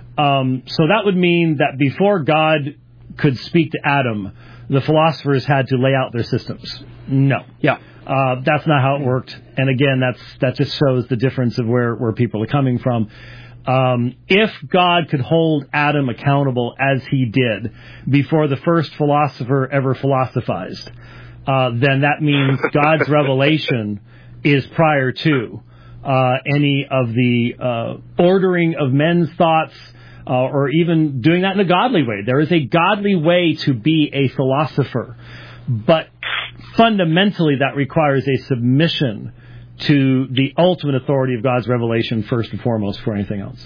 So that would mean that before God could speak to Adam, the philosophers had to lay out their systems. No. Yeah. That's not how it worked. And again, that just shows the difference of where people are coming from. If God could hold Adam accountable as he did before the first philosopher ever philosophized, then that means God's revelation is prior to any of the ordering of men's thoughts, or even doing that in a godly way. There is a godly way to be a philosopher, but fundamentally that requires a submission to the ultimate authority of God's revelation first and foremost for anything else.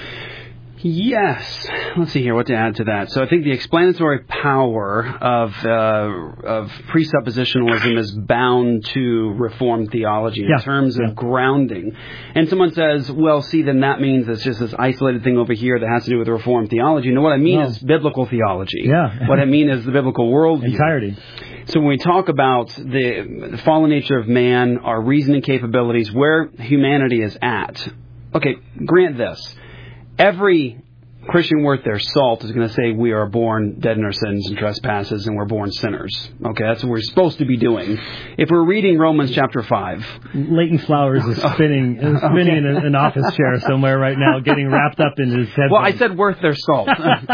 Yes. Let's see here what to add to that. So I think the explanatory power of presuppositionalism is bound to Reformed theology in terms of grounding. And someone says, well, see, then that means it's just this isolated thing over here that has to do with Reformed theology. No, what I mean is biblical theology. Yeah. What I mean is the biblical worldview. Entirety. So when we talk about the fallen nature of man, our reasoning capabilities, where humanity is at, okay, grant this. Every Christian worth their salt is going to say we are born dead in our sins and trespasses and we're born sinners. Okay, that's what we're supposed to be doing. If we're reading Romans chapter 5. Leighton Flowers is spinning in an office chair somewhere right now, getting wrapped up in his headphones. Well, I said worth their salt.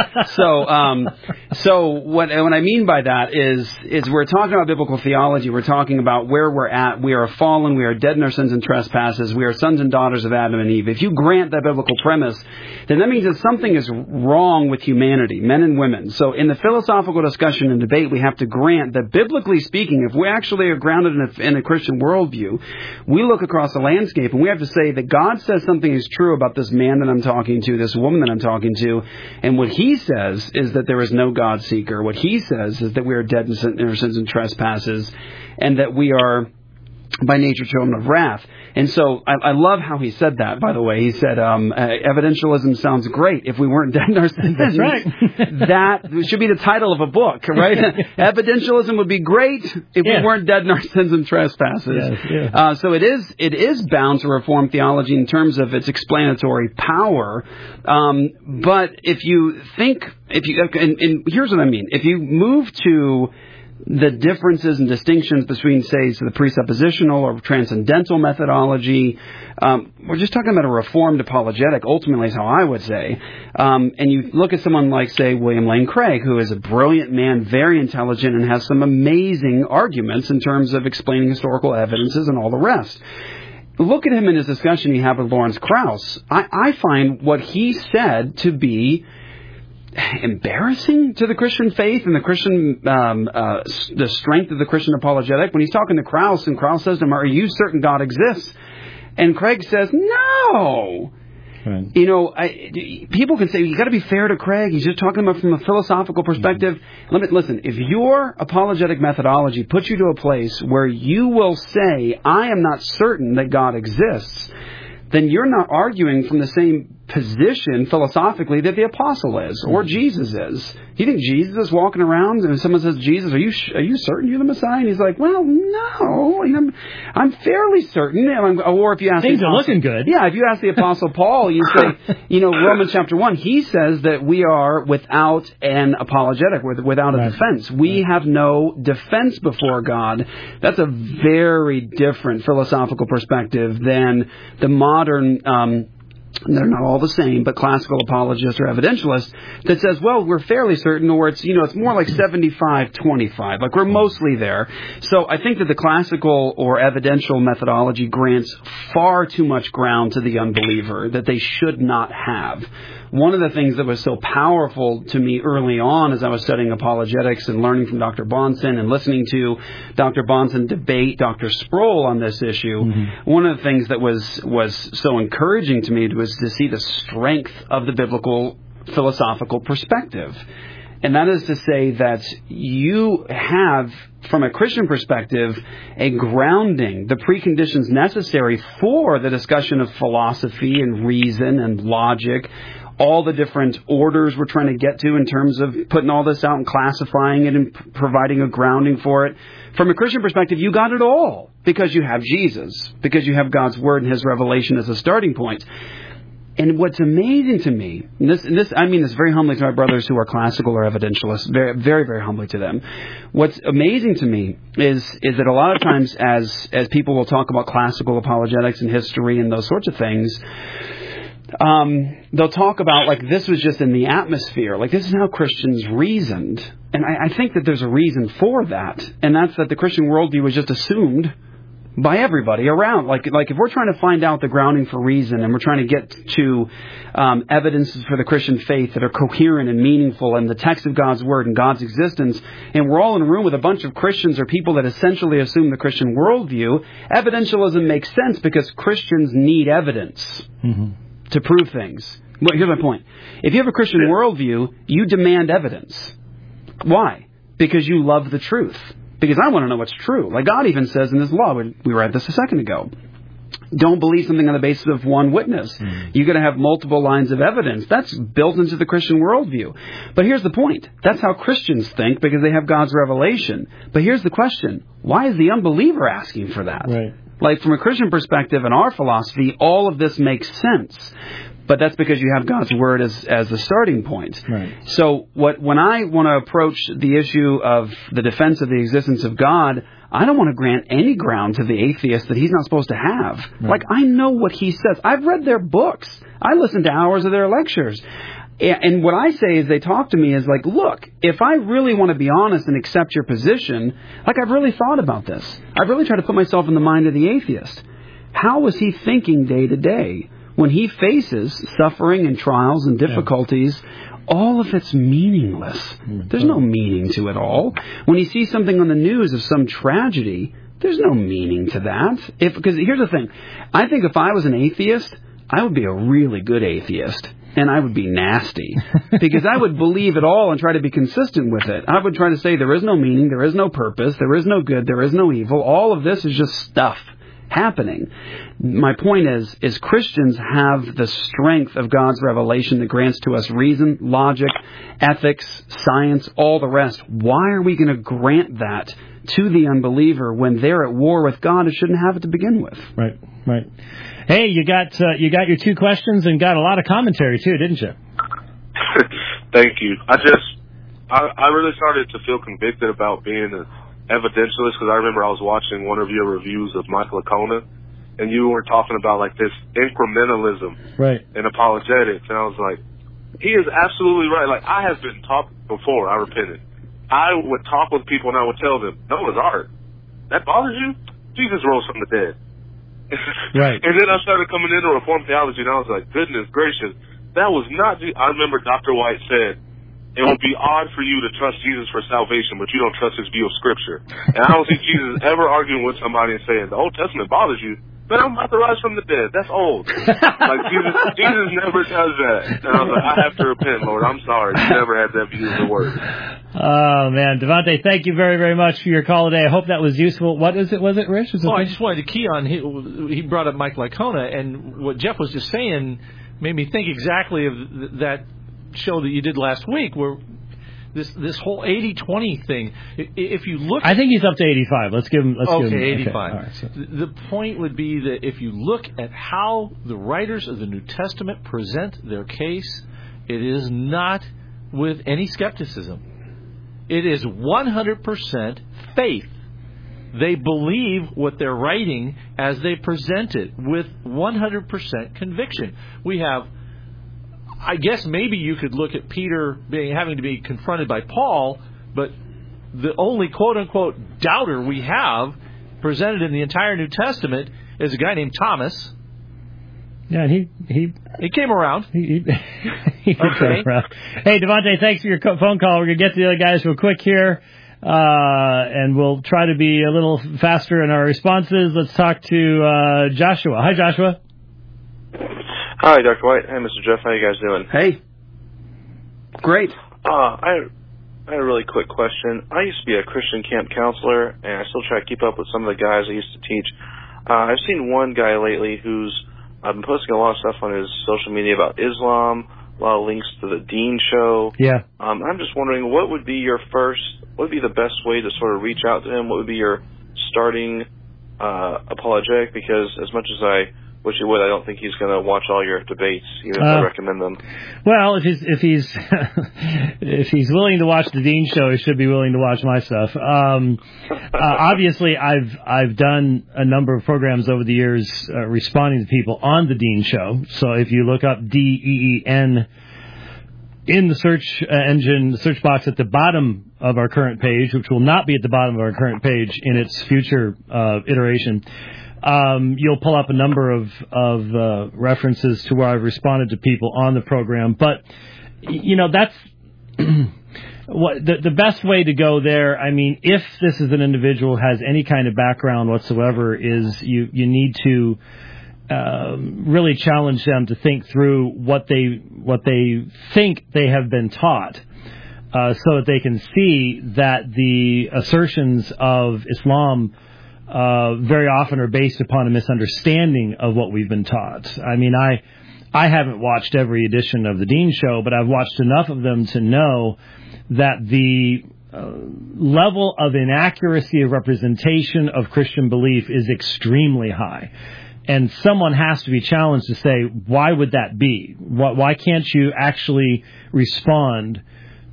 So what I mean by that is we're talking about biblical theology. We're talking about where we're at. We are fallen. We are dead in our sins and trespasses. We are sons and daughters of Adam and Eve. If you grant that biblical premise, then that means that something is wrong with humanity, men and women. So in the philosophical discussion and debate, we have to grant that biblically speaking, if we actually are grounded in a Christian worldview, we look across the landscape and we have to say that God says something is true about this man that I'm talking to, this woman that I'm talking to, and what he says is that there is no God seeker. What he says is that we are dead in our sins and trespasses, and that we are by nature children of wrath. And so I love how he said that, by the way. He said, evidentialism sounds great if we weren't dead in our sins. That's right. That should be the title of a book, right? Evidentialism would be great if we weren't dead in our sins and trespasses. Yes, so it is bound to Reformed theology in terms of its explanatory power. But if you think, and here's what I mean. If you move to the differences and distinctions between, say, the presuppositional or transcendental methodology. We're just talking about a Reformed apologetic, ultimately is how I would say. And you look at someone like, say, William Lane Craig, who is a brilliant man, very intelligent, and has some amazing arguments in terms of explaining historical evidences and all the rest. Look at him in his discussion he had with Lawrence Krauss. I find what he said to be embarrassing to the Christian faith and the Christian, the strength of the Christian apologetic. When he's talking to Krauss, and Krauss says to him, "Are you certain God exists?" And Craig says, "No." Right. You know, people can say, you got to be fair to Craig. He's just talking about from a philosophical perspective. Mm-hmm. Listen, if your apologetic methodology puts you to a place where you will say, I am not certain that God exists, then you're not arguing from the same position philosophically that the apostle is or Jesus is. You think Jesus is walking around and someone says, Jesus, are you certain you're the Messiah? And he's like, well, no, I'm fairly certain. Or if you ask things are looking good. Yeah, if you ask the apostle Paul, you say, Romans chapter 1, he says that we are without an apologetic, without a defense. We have no defense before God. That's a very different philosophical perspective than the modern they're not all the same, but classical apologist or evidentialist that says, well, we're fairly certain, or it's more like 75-25, like we're mostly there. So I think that the classical or evidential methodology grants far too much ground to the unbeliever that they should not have. One of the things that was so powerful to me early on as I was studying apologetics and learning from Dr. Bahnsen and listening to Dr. Bahnsen debate Dr. Sproul on this issue, one of the things that was so encouraging to me was to see the strength of the biblical philosophical perspective. And that is to say that you have, from a Christian perspective, a grounding, the preconditions necessary for the discussion of philosophy and reason and logic, all the different orders we're trying to get to in terms of putting all this out and classifying it and providing a grounding for it. From a Christian perspective, you got it all because you have Jesus, because you have God's Word and His revelation as a starting point. And what's amazing to me, and this I mean this very humbly to my brothers who are classical or evidentialists, very, very, very humbly to them. What's amazing to me is that a lot of times as people will talk about classical apologetics and history and those sorts of things, they'll talk about like this was just in the atmosphere, like this is how Christians reasoned. And I think that there's a reason for that, and that's that the Christian worldview was just assumed by everybody around. Like if we're trying to find out the grounding for reason and we're trying to get to evidences for the Christian faith that are coherent and meaningful and the text of God's Word and God's existence, and we're all in a room with a bunch of Christians or people that essentially assume the Christian worldview, evidentialism makes sense because Christians need evidence to prove things. Well, here's my point. If you have a Christian worldview, you demand evidence. Why? Because you love the truth. Because I want to know what's true. Like God even says in His law, we read this a second ago, don't believe something on the basis of one witness. You're going to have multiple lines of evidence. That's built into the Christian worldview. But here's the point. That's how Christians think because they have God's revelation. But here's the question. Why is the unbeliever asking for that? Right. Like from a Christian perspective in our philosophy, all of this makes sense. But that's because you have God's Word as the starting point. Right. So when I want to approach the issue of the defense of the existence of God, I don't want to grant any ground to the atheist that he's not supposed to have. Right. Like, I know what he says. I've read their books. I listen to hours of their lectures. And what I say is they talk to me is like, look, if I really want to be honest and accept your position, like I've really thought about this. I've really tried to put myself in the mind of the atheist. How is he thinking day to day? When he faces suffering and trials and difficulties, all of it's meaningless. There's no meaning to it all. When he sees something on the news of some tragedy, there's no meaning to that. Because here's the thing. I think if I was an atheist, I would be a really good atheist. And I would be nasty. Because I would believe it all and try to be consistent with it. I would try to say there is no meaning, there is no purpose, there is no good, there is no evil. All of this is just stuff happening. My point is Christians have the strength of God's revelation that grants to us reason, logic, ethics, science, all the rest. Why are we going to grant that to the unbeliever when they're at war with God and shouldn't have it to begin with? Right, right. Hey, you got your two questions and got a lot of commentary too, didn't you? Thank you. I really started to feel convicted about being an evidentialist because I remember I was watching one of your reviews of Michael Licona, and you were talking about like this incrementalism in apologetics, and I was like, he is absolutely right. Like I have been taught before I repented. I would talk with people and I would tell them, Noah's Ark, that bothers you? Jesus rose from the dead. Right. And then I started coming into Reformed theology, and I was like, goodness gracious, that was not. I remember Dr. White said, it would be odd for you to trust Jesus for salvation, but you don't trust his view of Scripture. And I don't see Jesus ever arguing with somebody and saying, the Old Testament bothers you, but I'm about to rise from the dead. That's old. Like, Jesus never does that. And I was like, I have to repent, Lord. I'm sorry. You never had that view of the word. Oh, man. Devontae, thank you very, very much for your call today. I hope that was useful. What is it? Was it, Rich? I just wanted to key on, he brought up Mike Licona, and what Jeff was just saying made me think exactly of that show that you did last week, where this whole 80-20 thing. If you look, I think he's up to 85. Let's give him. 85. Okay. All right, so. The point would be that if you look at how the writers of the New Testament present their case, it is not with any skepticism. It is 100% faith. They believe what they're writing as they present it with 100% conviction. We have, I guess maybe you could look at Peter having to be confronted by Paul, but the only quote-unquote doubter we have presented in the entire New Testament is a guy named Thomas. Yeah, he came around. He came around. Hey, Devontae, thanks for your phone call. We're going to get to the other guys real quick here, and we'll try to be a little faster in our responses. Let's talk to Joshua. Hi, Joshua. Hi, Dr. White. Hey, Mr. Jeff. How you guys doing? Hey. Great. I had a really quick question. I used to be a Christian camp counselor, and I still try to keep up with some of the guys I used to teach. I've seen one guy lately who's been posting a lot of stuff on his social media about Islam, a lot of links to the Dean Show. Yeah. I'm just wondering, what would be the best way to sort of reach out to him? What would be your starting apologetic? Because as much as I wish he would, I don't think he's going to watch all your debates, even if I recommend them. Well, if he's willing to watch the Dean Show, he should be willing to watch my stuff. Obviously, I've done a number of programs over the years responding to people on the Dean Show. So if you look up DEEN in the search engine, the search box at the bottom of our current page, which will not be at the bottom of our current page in its future iteration, you'll pull up a number of references to where I've responded to people on the program. But, that's what the best way to go there. I mean, if this is an individual who has any kind of background whatsoever, is you need to really challenge them to think through what they think they have been taught, so that they can see that the assertions of Islam very often are based upon a misunderstanding of what we've been taught. I mean, I haven't watched every edition of the Dean Show, but I've watched enough of them to know that the level of inaccuracy of representation of Christian belief is extremely high. And someone has to be challenged to say, why would that be? Why can't you actually respond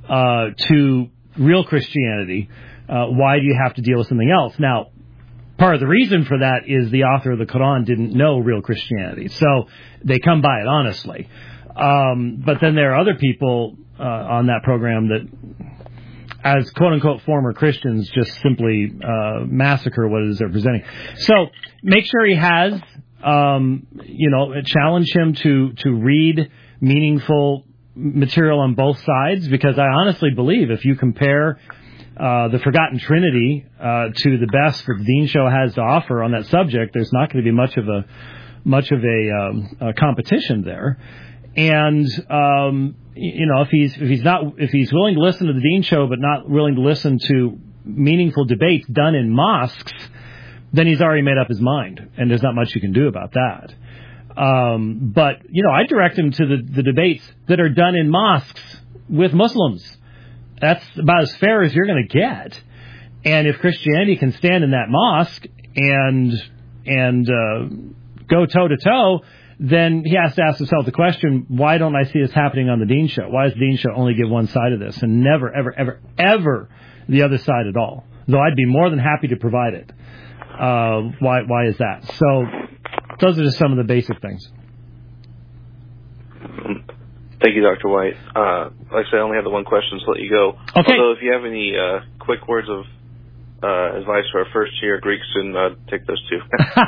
to real Christianity? Why do you have to deal with something else? Now, part of the reason for that is the author of the Quran didn't know real Christianity, so they come by it honestly. But then there are other people on that program that, as quote-unquote former Christians, just simply massacre what it is they're presenting. So make sure he has, challenge him to read meaningful material on both sides, because I honestly believe if you compare the Forgotten Trinity to the best that the Dean Show has to offer on that subject, there's not going to be much of a competition there. And if he's willing to listen to the Dean Show but not willing to listen to meaningful debates done in mosques, then he's already made up his mind, and there's not much you can do about that. But I direct him to the debates that are done in mosques with Muslims. That's about as fair as you're going to get. And if Christianity can stand in that mosque and go toe-to-toe, then he has to ask himself the question, why don't I see this happening on the Dean Show? Why does the Dean Show only give one side of this and never, ever, ever, ever the other side at all? Though I'd be more than happy to provide it. Why is that? So those are just some of the basic things. Thank you, Dr. White. Like I said, I only have the one question, so let you go. Okay. Although, if you have any quick words of advice for a first-year Greek student, I'd take those too.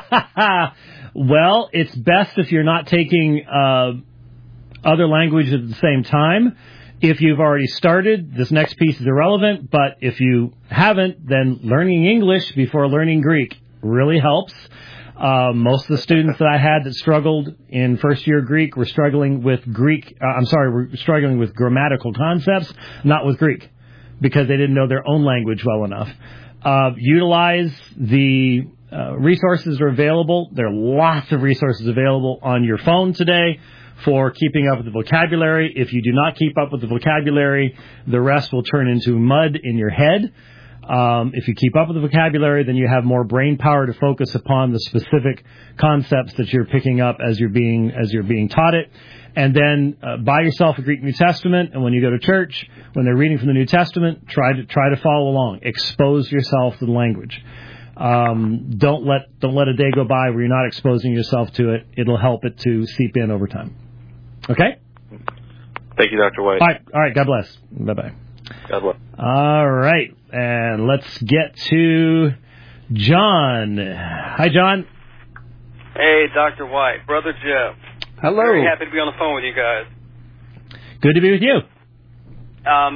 Well, it's best if you're not taking other languages at the same time. If you've already started, this next piece is irrelevant, but if you haven't, then learning English before learning Greek really helps. Most of the students that I had that struggled in first year Greek were struggling with were struggling with grammatical concepts, not with Greek, because they didn't know their own language well enough. Utilize the resources are available. There are lots of resources available on your phone today for keeping up with the vocabulary. If you do not keep up with the vocabulary, the rest will turn into mud in your head. If you keep up with the vocabulary, then you have more brain power to focus upon the specific concepts that you're picking up as you're being taught it. And then buy yourself a Greek New Testament, and when you go to church, when they're reading from the New Testament, try to follow along. Expose yourself to the language. Don't let a day go by where you're not exposing yourself to it. It'll help it to seep in over time. Okay? Thank you, Dr. White. All right. God bless. Bye-bye. God bless. All right. And let's get to John. Hi, John. Hey, Dr. White. Brother Jeff. Hello. Very happy to be on the phone with you guys. Good to be with you. I'm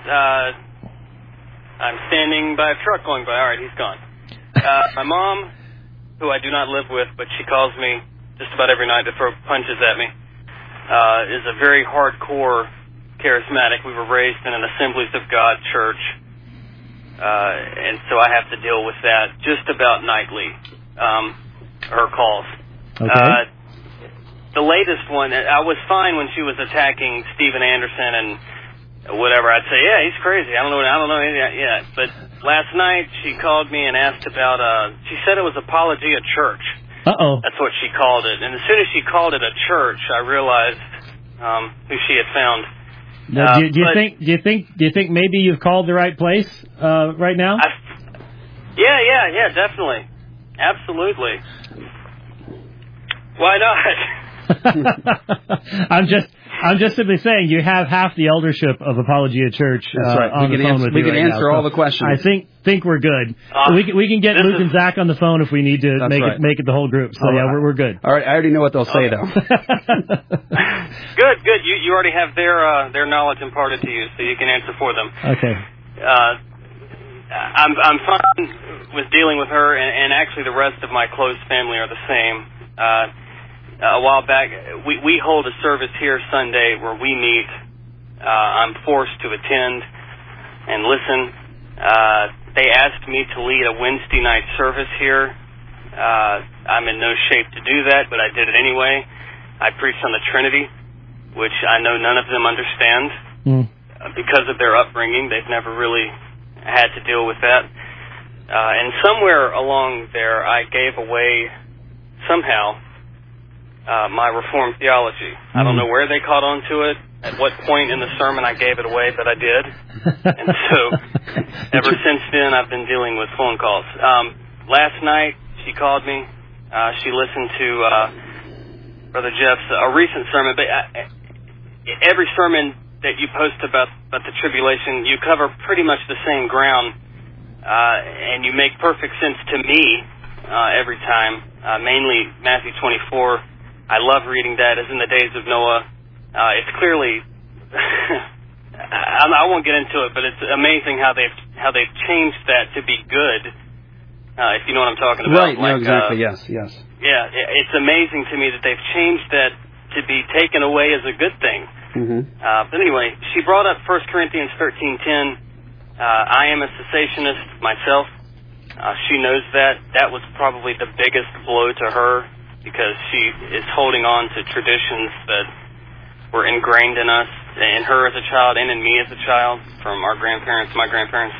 standing by a truck going by. All right, he's gone. My mom, who I do not live with, but she calls me just about every night to throw punches at me, is a very hardcore charismatic. We were raised in an Assemblies of God church, and so I have to deal with that just about nightly, her calls. Okay. The latest one, I was fine when she was attacking Steven Anderson and whatever. I'd say, yeah, he's crazy. I don't know any of that yet. But last night she called me and asked about, she said it was Apologia Church. Uh-oh. That's what she called it. And as soon as she called it a church, I realized who she had found. Now, do you think maybe you've called the right place right now? Yeah, definitely. Absolutely. Why not? I'm just simply saying you have half the eldership of Apologia Church. That's right. On the phone We can answer all the questions. I think we're good. We can get Luke and Zach on the phone if we need to make it the whole group. So we're good. All right, I already know what they'll say though. Good. You already have their knowledge imparted to you, so you can answer for them. Okay. I'm fine with dealing with her, and actually the rest of my close family are the same. A while back, we hold a service here Sunday where we meet. I'm forced to attend and listen. They asked me to lead a Wednesday night service here. I'm in no shape to do that, but I did it anyway. I preached on the Trinity, which I know none of them understand. Because of their upbringing. They've never really had to deal with that. And somewhere along there, I gave away somehow my Reformed theology. I don't know where they caught on to it, at what point in the sermon I gave it away, but I did. And so ever since then, I've been dealing with phone calls. Last night, she called me. She listened to Brother Jeff's a recent sermon. But every sermon that you post about the tribulation, you cover pretty much the same ground, and you make perfect sense to me every time, mainly Matthew 24. I love reading that, as in the days of Noah. It's clearly, I won't get into it, but it's amazing how they've changed that to be good. If you know what I'm talking about. Right. No, exactly. Yes. Yeah, it's amazing to me that they've changed that to be taken away as a good thing. But anyway, she brought up 1 Corinthians 13:10. I am a cessationist myself. She knows that. That was probably the biggest blow to her, because she is holding on to traditions that were ingrained in us, in her as a child and in me as a child, from our grandparents, my grandparents.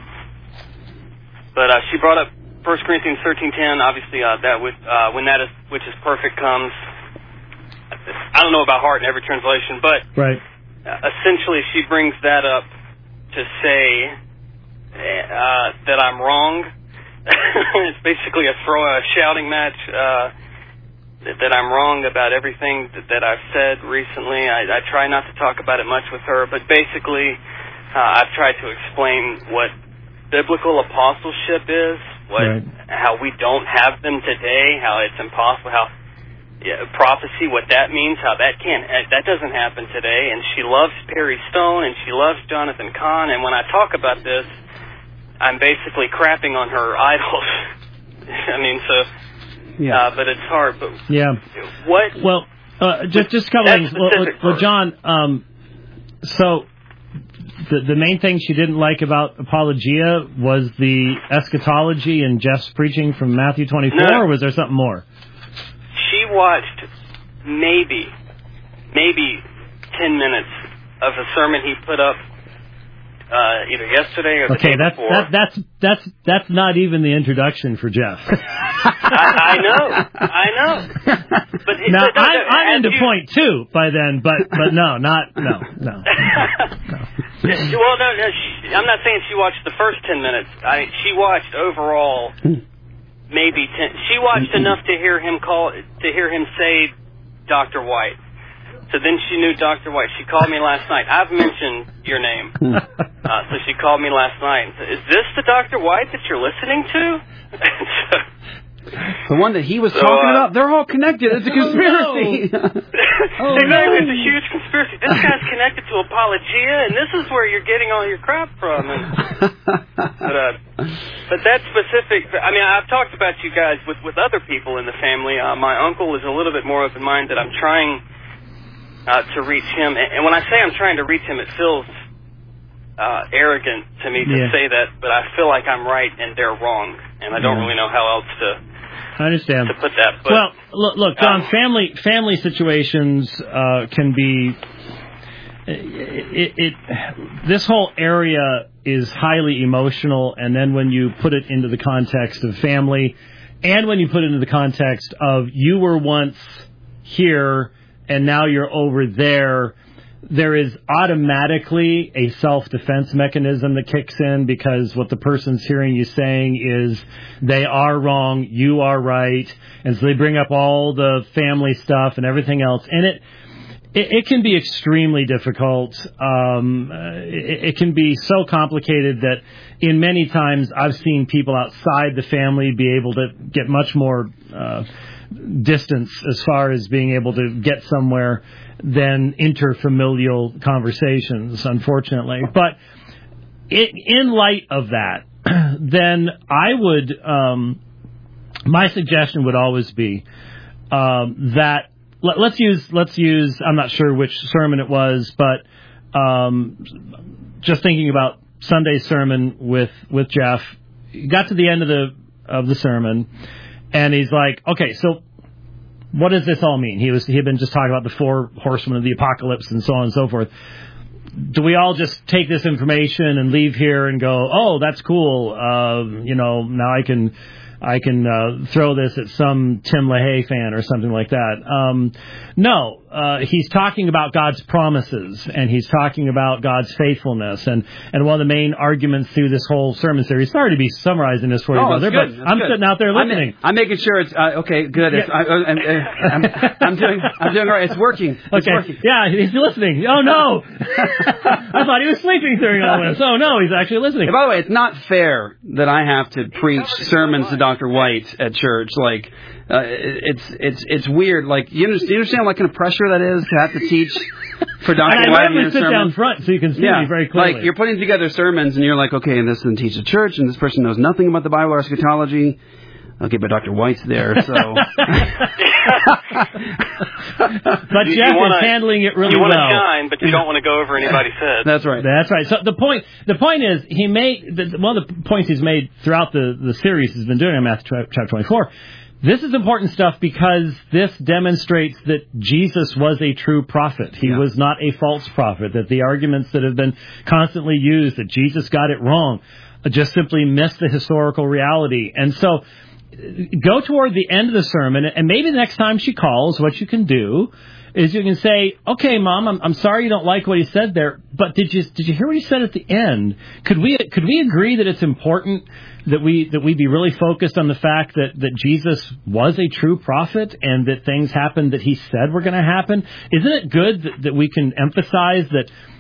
But she brought up 1 Corinthians 13:10. Obviously, when that is which is perfect comes. I don't know about heart in every translation, but right. Essentially she brings that up to say that I'm wrong. It's basically a shouting match. That I'm wrong about everything that I've said recently. I try not to talk about it much with her, but basically I've tried to explain what biblical apostleship is, how we don't have them today, how it's impossible, how prophecy, what that means, how that doesn't happen today. And she loves Perry Stone and she loves Jonathan Cahn. And when I talk about this, I'm basically crapping on her idols. I mean, but it's hard. But what? Well, just a couple things. Well, John. So the main thing she didn't like about Apologia was the eschatology and Jeff's preaching from Matthew 24, or was there something more? She watched maybe 10 minutes of a sermon he put up either yesterday or the day before. That's not even the introduction for Jeff. I know. But now I'm into point 2 by then, but no. Well, no. I'm not saying she watched the first 10 minutes. She watched overall maybe 10. She watched enough to hear him say Dr. White. So then she knew Dr. White. She called me last night. I've mentioned your name. So she called me last night and said, "Is this the Dr. White that you're listening to?" The one that he was talking about? They're all connected. It's a conspiracy. Exactly. It's a huge conspiracy. This guy's connected to Apologia, and this is where you're getting all your crap from. But that specific... I mean, I've talked about you guys with other people in the family. My uncle is a little bit more open-minded. I'm trying to reach him. And when I say I'm trying to reach him, it feels arrogant to me to say that, but I feel like I'm right and they're wrong. And I don't really know how else to... I understand. To put that, but, well, look, John. Family situations can be. This whole area is highly emotional, and then when you put it into the context of family, and when you put it into the context of you were once here and now you're over there. There is automatically a self-defense mechanism that kicks in because what the person's hearing you saying is they are wrong, you are right, and so they bring up all the family stuff and everything else. And it can be extremely difficult. It can be so complicated that in many times I've seen people outside the family be able to get much more distance as far as being able to get somewhere than interfamilial conversations, unfortunately. But in light of that, then I would, my suggestion would always be that let's use. I'm not sure which sermon it was, but just thinking about Sunday's sermon with Jeff, he got to the end of the sermon, and he's like, okay, so. What does this all mean? He had been just talking about the 4 horsemen of the apocalypse and so on and so forth. Do we all just take this information and leave here and go, oh, that's cool. Now I can throw this at some Tim LaHaye fan or something like that. No, he's talking about God's promises, and he's talking about God's faithfulness. And one of the main arguments through this whole sermon series, sorry to be summarizing this for you, brother, but I'm sitting out there listening. I'm making sure it's, okay, good. Yeah. I'm doing all right. It's working. Okay. Working. Yeah, he's listening. Oh, no. I thought he was sleeping during all this. Oh, no, he's actually listening. And by the way, it's not fair that I have to preach sermons to Dr. White at church. Like, it's weird. Like, you understand what kind of pressure that is to have to teach for Dr. White in a sermon? Sit down front so you can see me very clearly. Like, you're putting together sermons and you're like, okay, and this doesn't teach the church, and this person knows nothing about the Bible or eschatology. Okay, but Dr. White's there, so. But Jeff is handling it really well. You want to shine, but you don't want to go over anybody's head. That's right. That's right. So the point is, he made one of the points he's made throughout the series he's been doing on Matthew chapter 24. This is important stuff because this demonstrates that Jesus was a true prophet. He was not a false prophet, that the arguments that have been constantly used, that Jesus got it wrong, just simply missed the historical reality. And so go toward the end of the sermon, and maybe the next time she calls, what you can do is you can say, okay, Mom, I'm sorry you don't like what he said there, but did you hear what he said at the end? Could we agree that it's important that we be really focused on the fact that Jesus was a true prophet and that things happened that he said were going to happen? Isn't it good that we can emphasize that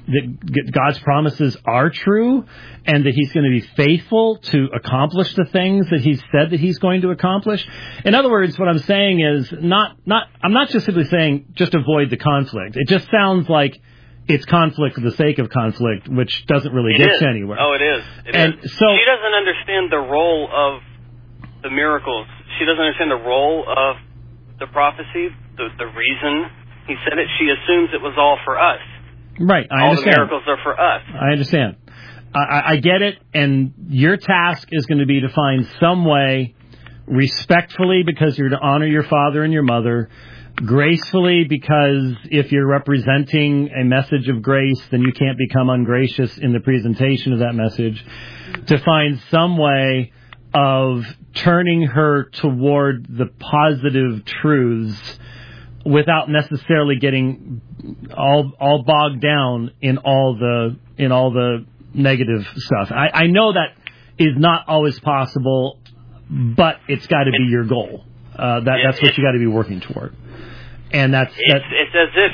that God's promises are true, and that He's going to be faithful to accomplish the things that He's said that He's going to accomplish. In other words, what I'm saying is I'm not just simply saying just avoid the conflict. It just sounds like it's conflict for the sake of conflict, which doesn't really get you anywhere. Oh, it is. So she doesn't understand the role of the miracles. She doesn't understand the role of the prophecy, the reason He said it. She assumes it was all for us. Right, I understand. All the miracles are for us. I understand. I get it, and your task is going to be to find some way, respectfully, because you're to honor your father and your mother, gracefully, because if you're representing a message of grace, then you can't become ungracious in the presentation of that message, to find some way of turning her toward the positive truths without necessarily getting all bogged down in all the negative stuff. I know that is not always possible, but it's got to be your goal. That's what you got to be working toward. And it's as if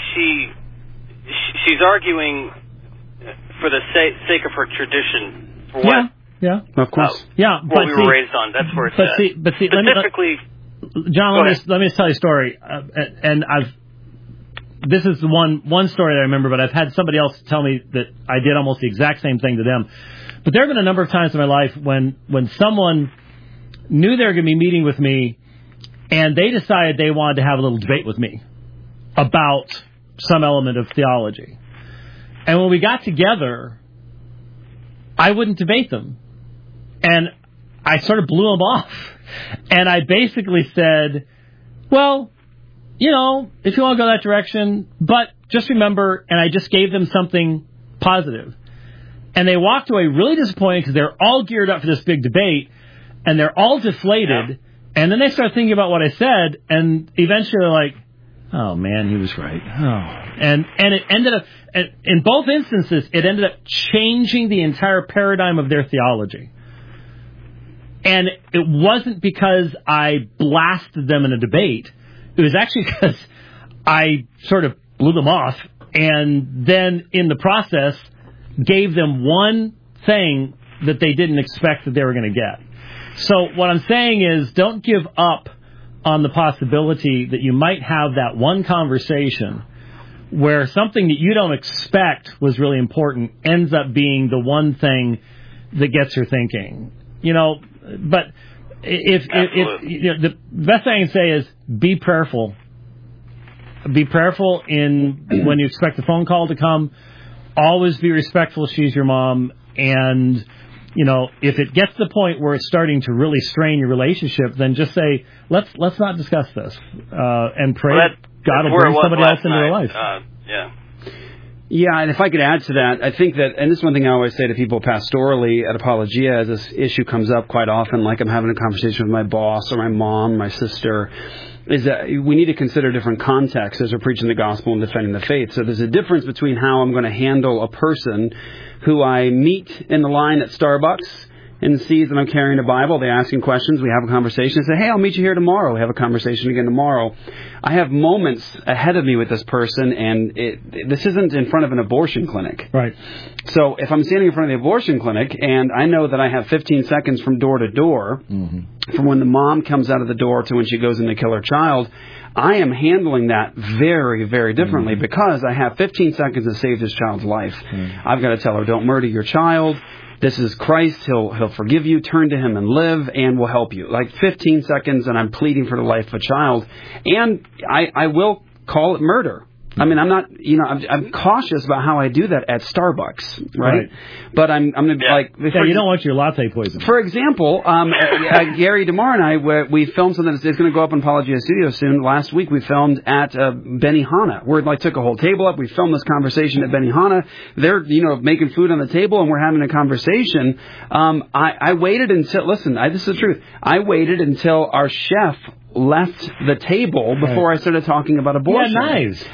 she's arguing for the sake of her tradition. For what? Yeah, of course. What we were raised on. That's where it's at. But specifically, John, let me tell you a story. And this is the one story that I remember, but I've had somebody else tell me that I did almost the exact same thing to them. But there have been a number of times in my life when someone knew they were going to be meeting with me, and they decided they wanted to have a little debate with me about some element of theology. And when we got together, I wouldn't debate them. And I sort of blew them off. And I basically said, well, if you want to go that direction, but just remember, and I just gave them something positive. And they walked away really disappointed because they're all geared up for this big debate, and they're all deflated. Yeah. And then they start thinking about what I said, and eventually they're like, oh, man, he was right. Oh. And it ended up, in both instances, it ended up changing the entire paradigm of their theology. And it wasn't because I blasted them in a debate. It was actually because I sort of blew them off, and then in the process gave them one thing that they didn't expect that they were going to get. So what I'm saying is, don't give up on the possibility that you might have that one conversation where something that you don't expect was really important ends up being the one thing that gets her thinking. But if the best thing I can say is be prayerful. Be prayerful when you expect the phone call to come. Always be respectful. She's your mom, and if it gets to the point where it's starting to really strain your relationship, then just say, let's not discuss this, and pray God will bring somebody else into their life. Yeah, and if I could add to that, I think that, and this is one thing I always say to people pastorally at Apologia, as this issue comes up quite often, like I'm having a conversation with my boss or my mom, my sister, is that we need to consider different contexts as we're preaching the gospel and defending the faith. So there's a difference between how I'm going to handle a person who I meet in the line at Starbucks and sees that I'm carrying a Bible. They ask me questions. We have a conversation. I say, hey, I'll meet you here tomorrow. We have a conversation again tomorrow. I have moments ahead of me with this person, and this isn't in front of an abortion clinic. Right. So if I'm standing in front of the abortion clinic and I know that I have 15 seconds from door to door, from when the mom comes out of the door to when she goes in to kill her child, I am handling that very, very differently because I have 15 seconds to save this child's life. I've got to tell her, don't murder your child. This is Christ. He'll forgive you. Turn to Him and live, and will help you. Like 15 seconds, and I'm pleading for the life of a child. And I will call it murder. I mean, I'm not, I'm cautious about how I do that at Starbucks, right? But I'm going to be like... you don't want your latte poisoned. For example, Gary DeMar and I, we filmed something that's going to go up on Apologia Studio soon. Last week we filmed at Benihana. We took a whole table up. We filmed this conversation at Benihana. They're, making food on the table and we're having a conversation. I waited until, listen, this is the truth. I waited until our chef left the table before I started talking about abortion. Yeah, nice.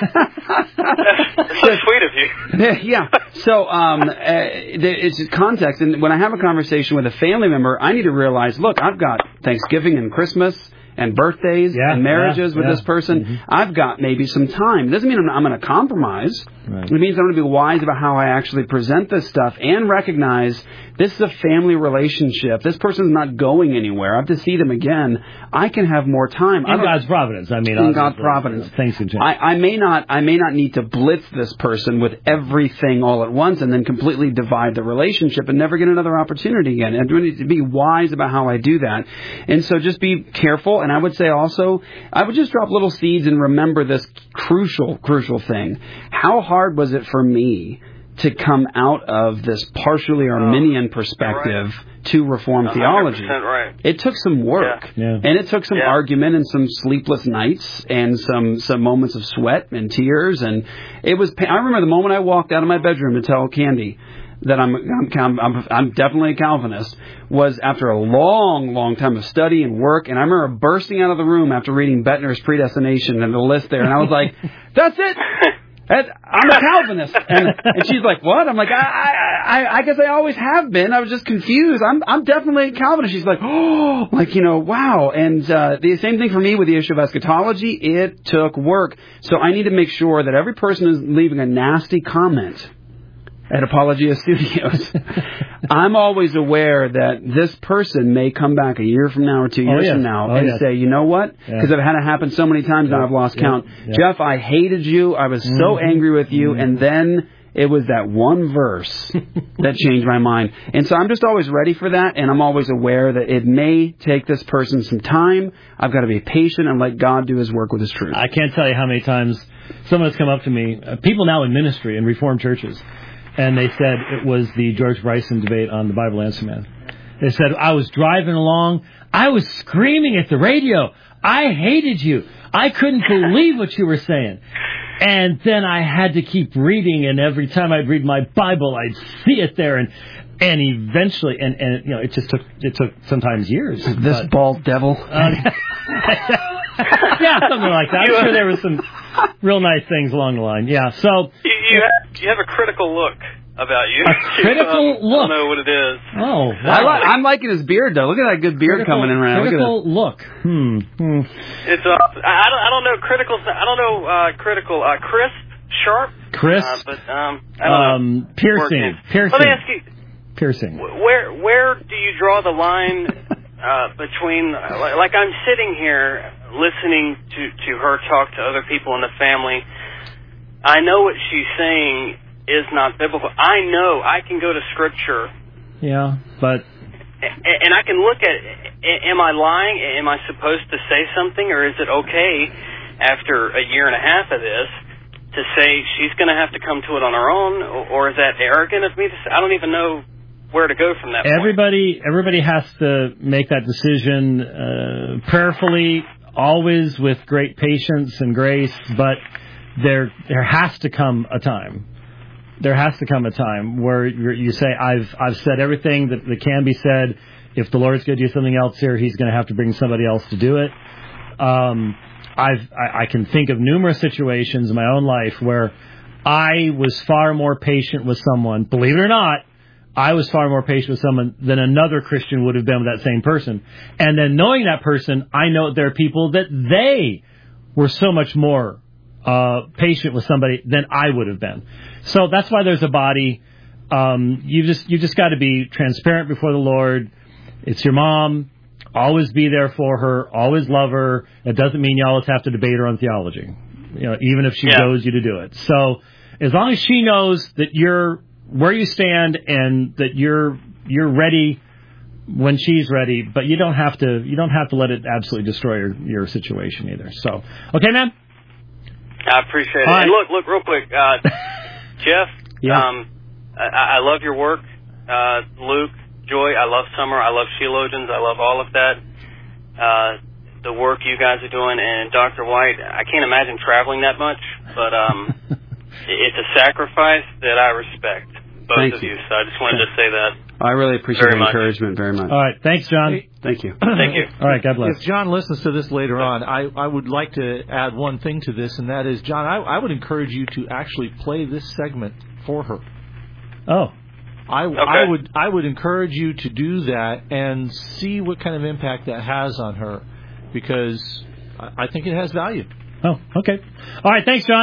That's so sweet of you. Yeah. So it's context. And when I have a conversation with a family member, I need to realize, look, I've got Thanksgiving and Christmas and birthdays and marriages with this person. I've got maybe some time. It doesn't mean I'm going to compromise. Right. It means I'm going to be wise about how I actually present this stuff and recognize this is a family relationship. This person's not going anywhere. I have to see them again. I can have more time. In God's providence. I mean, in God's providence. Things can change. I may not need to blitz this person with everything all at once and then completely divide the relationship and never get another opportunity again. And I need to be wise about how I do that. And so just be careful. And I would say also, I would just drop little seeds and remember this crucial thing. How hard was it for me to come out of this partially Arminian perspective to Reformed theology? Right. It took some work, and it took some argument and some sleepless nights and some moments of sweat and tears. And it was. I remember the moment I walked out of my bedroom to tell Candy that I'm definitely a Calvinist was after a long time of study and work. And I remember bursting out of the room after reading Bettner's Predestination and the list there, and I was like, "That's it." I'm a Calvinist. And she's like, what? I'm like, I guess I always have been. I was just confused. I'm definitely a Calvinist. She's like, oh, like, wow. And the same thing for me with the issue of eschatology. It took work. So I need to make sure that every person is leaving a nasty comment at Apologia Studios. I'm always aware that this person may come back a year from now or 2 years from now and say, you know what? Because I've had it happen so many times now I've lost count. Jeff, I hated you. I was so angry with you. And then it was that one verse that changed my mind. And so I'm just always ready for that. And I'm always aware that it may take this person some time. I've got to be patient and let God do his work with his truth. I can't tell you how many times someone has come up to me, people now in ministry in Reformed churches, and they said it was the George Bryson debate on the Bible Answer Man. They said, I was driving along. I was screaming at the radio. I hated you. I couldn't believe what you were saying. And then I had to keep reading, and every time I'd read my Bible, I'd see it there. And eventually, and it took sometimes years. This bald devil. Yeah, something like that. I'm sure there was some real nice things along the line. Yeah, so... You have a critical look about you. A critical look? I don't know what it is. Oh, wow. I'm liking his beard, though. Look at that good beard coming in around. Critical look. It's I don't know critical. I don't know critical. Crisp, sharp. Crisp. But I don't know. Piercing. Let me ask you. Piercing. Where do you draw the line between? Like I'm sitting here listening to her talk to other people in the family. I know what she's saying is not biblical. I know I can go to Scripture. Yeah, but... And I can look at, am I lying? Am I supposed to say something? Or is it okay, after a year and a half of this, to say she's going to have to come to it on her own? Or is that arrogant of me to say? I don't even know where to go from that point. Everybody has to make that decision prayerfully, always with great patience and grace, but... There has to come a time. There has to come a time where you say, I've said everything that can be said. If the Lord's going to do something else here, he's going to have to bring somebody else to do it. I can think of numerous situations in my own life where I was far more patient with someone. Believe it or not, I was far more patient with someone than another Christian would have been with that same person. And then knowing that person, I know there are people that they were so much more patient with somebody than I would have been. So that's why there's a body. You just got to be transparent before the Lord. It's your mom. Always be there for her. Always love her. It doesn't mean you always have to debate her on theology. Even if she goes you to do it. So as long as she knows that you're where you stand and that you're ready when she's ready, but you don't have to let it absolutely destroy your situation either. So okay, man. I appreciate it. Right. And look, real quick, Jeff. Yeah. I love your work. Luke, Joy, I love Summer. I love Sheologians. I love all of that. The work you guys are doing, and Dr. White. I can't imagine traveling that much, but it's a sacrifice that I respect. Both of you. So I just wanted to say that. I really appreciate the encouragement very much. All right. Thanks, John. Thank you. Thank you. All right. God bless. If John listens to this later on, I would like to add one thing to this, and that is, John, I would encourage you to actually play this segment for her. Oh. I would encourage you to do that and see what kind of impact that has on her, because I think it has value. Oh, okay. All right. Thanks, John.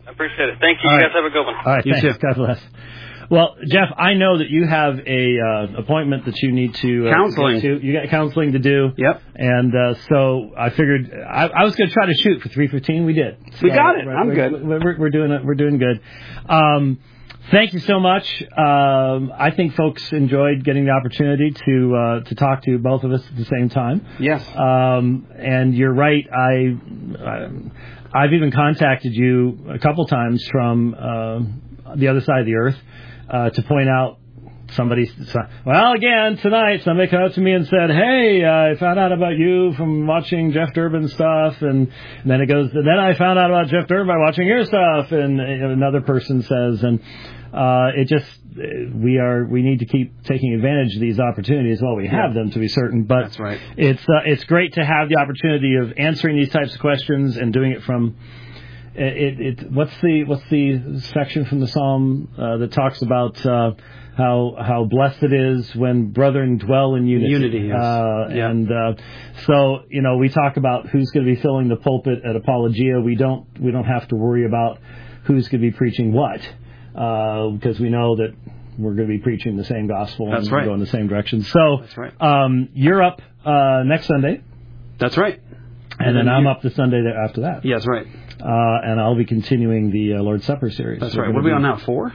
I appreciate it. Thank you. All You right. guys have a good one. All right, You thanks. too. God bless. Well, Jeff, I know that you have a appointment that you need to counseling. get to. You got counseling to do. Yep. And so I figured I was going to try to shoot for 3:15. We did. We got it. I'm good. We're doing it. We're doing good. Thank you so much. I think folks enjoyed getting the opportunity to talk to both of us at the same time. Yes. And you're right. I've even contacted you a couple times from the other side of the earth to point out again tonight somebody came up to me and said, hey, I found out about you from watching Jeff Durbin stuff, and then it goes, then I found out about Jeff Durbin by watching your stuff, and another person says, and we need to keep taking advantage of these opportunities while we have them, to be certain. But that's right. It's great to have the opportunity of answering these types of questions and doing it from what's the section from the Psalm that talks about how blessed it is when brethren dwell in unity. Unity, yes. And so we talk about who's going to be filling the pulpit at Apologia. We don't have to worry about who's going to be preaching what, because we know that we're going to be preaching the same gospel and go in the same direction. So that's right. You're up next Sunday. That's right. And then I'm up the Sunday after that. Yeah, that's right. And I'll be continuing the Lord's Supper series. That's right. What are we on now, 4?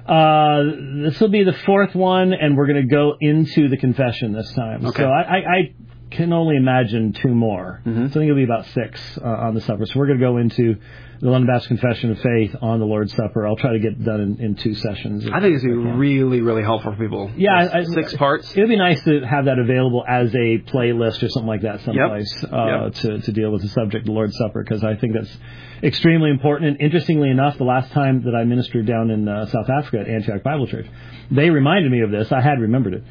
This will be the 4th one, and we're going to go into the confession this time. Okay. So I can only imagine 2 more. Mm-hmm. So I think it'll be about 6 on the supper. So we're going to go into the London Baptist Confession of Faith on the Lord's Supper. I'll try to get done in 2 sessions. I think it's going to be really, really helpful for people. Yeah. 6 parts. It would be nice to have that available as a playlist or something like that someplace to deal with the subject of the Lord's Supper, because I think that's extremely important. And interestingly enough, the last time that I ministered down in South Africa at Antioch Bible Church, they reminded me of this. I had remembered it,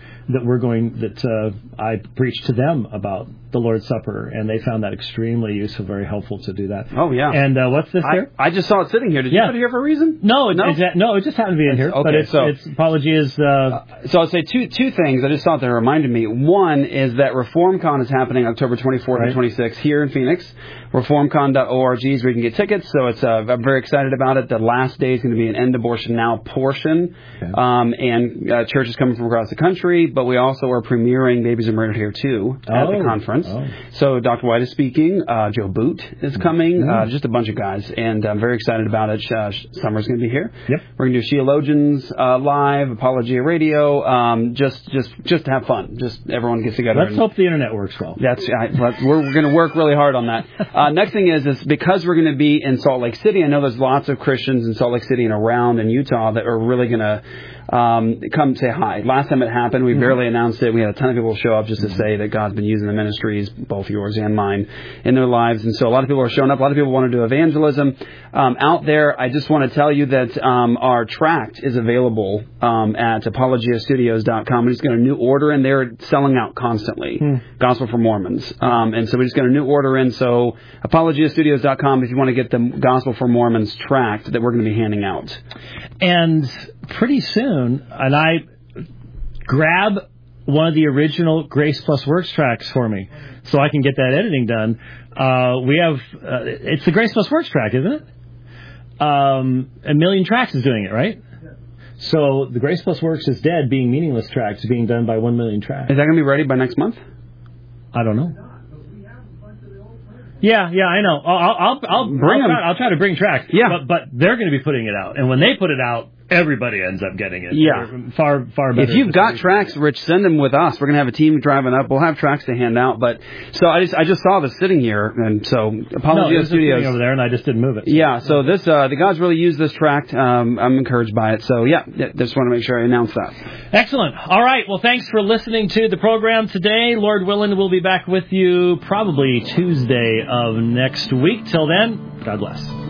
that I preached to them about the Lord's Supper, and they found that extremely useful, very helpful to do that. Oh, yeah. And what's this here? I just saw it sitting here. Did you put it here for a reason? No, it just happened to be in here. Okay, but it's Apologias. So I'll say two things. I just thought that reminded me. One is that ReformCon is happening October 24th and 26th here in Phoenix. ReformCon.org is where you can get tickets. So I'm very excited about it. The last day is going to be an End Abortion Now portion. Okay. And churches coming from across the country. But we also are premiering Babies Are Murdered Here, too, at the conference. Oh. So Dr. White is speaking. Joe Boot is coming. Just a bunch of guys. And I'm very excited about it. Summer's going to be here. Yep. We're going to do Sheologians live, Apologia Radio, just to have fun. Just everyone gets together. Let's hope the internet works well. We're going to work really hard on that. Next thing is because we're going to be in Salt Lake City. I know there's lots of Christians in Salt Lake City and around in Utah that are really going to come say hi. Last time it happened, we barely announced it. We had a ton of people show up just to say that God's been using the ministries, both yours and mine, in their lives. And so a lot of people are showing up. A lot of people want to do evangelism. Out there, I just want to tell you that our tract is available at apologiastudios.com. We just got a new order in there. It's selling out constantly. Gospel for Mormons. And so we just got a new order in. So apologiastudios.com if you want to get the Gospel for Mormons tract that we're going to be handing out. And pretty soon, and I grab one of the original Grace Plus Works tracks for me so I can get that editing done. We have, it's the Grace Plus Works track, isn't it? A Million Tracks is doing it, right? So the Grace Plus Works is Dead, Being Meaningless tracks being done by 1 Million Tracks. Is that going to be ready by next month? I don't know. Yeah, I know. I'll try to bring tracks. Yeah, but they're going to be putting it out, and when they put it out, everybody ends up getting it. Yeah, far better. If you've got tracks, Rich, send them with us. We're going to have a team driving up. We'll have tracks to hand out. But so I just saw this sitting here, and so Apologia Studios over there, and I just didn't move it. So. Yeah, so this the God's really used this tract. I'm encouraged by it. So just want to make sure I announce that. Excellent. All right. Well, thanks for listening to the program today. Lord willing, we'll be back with you probably Tuesday of next week. Till then, God bless.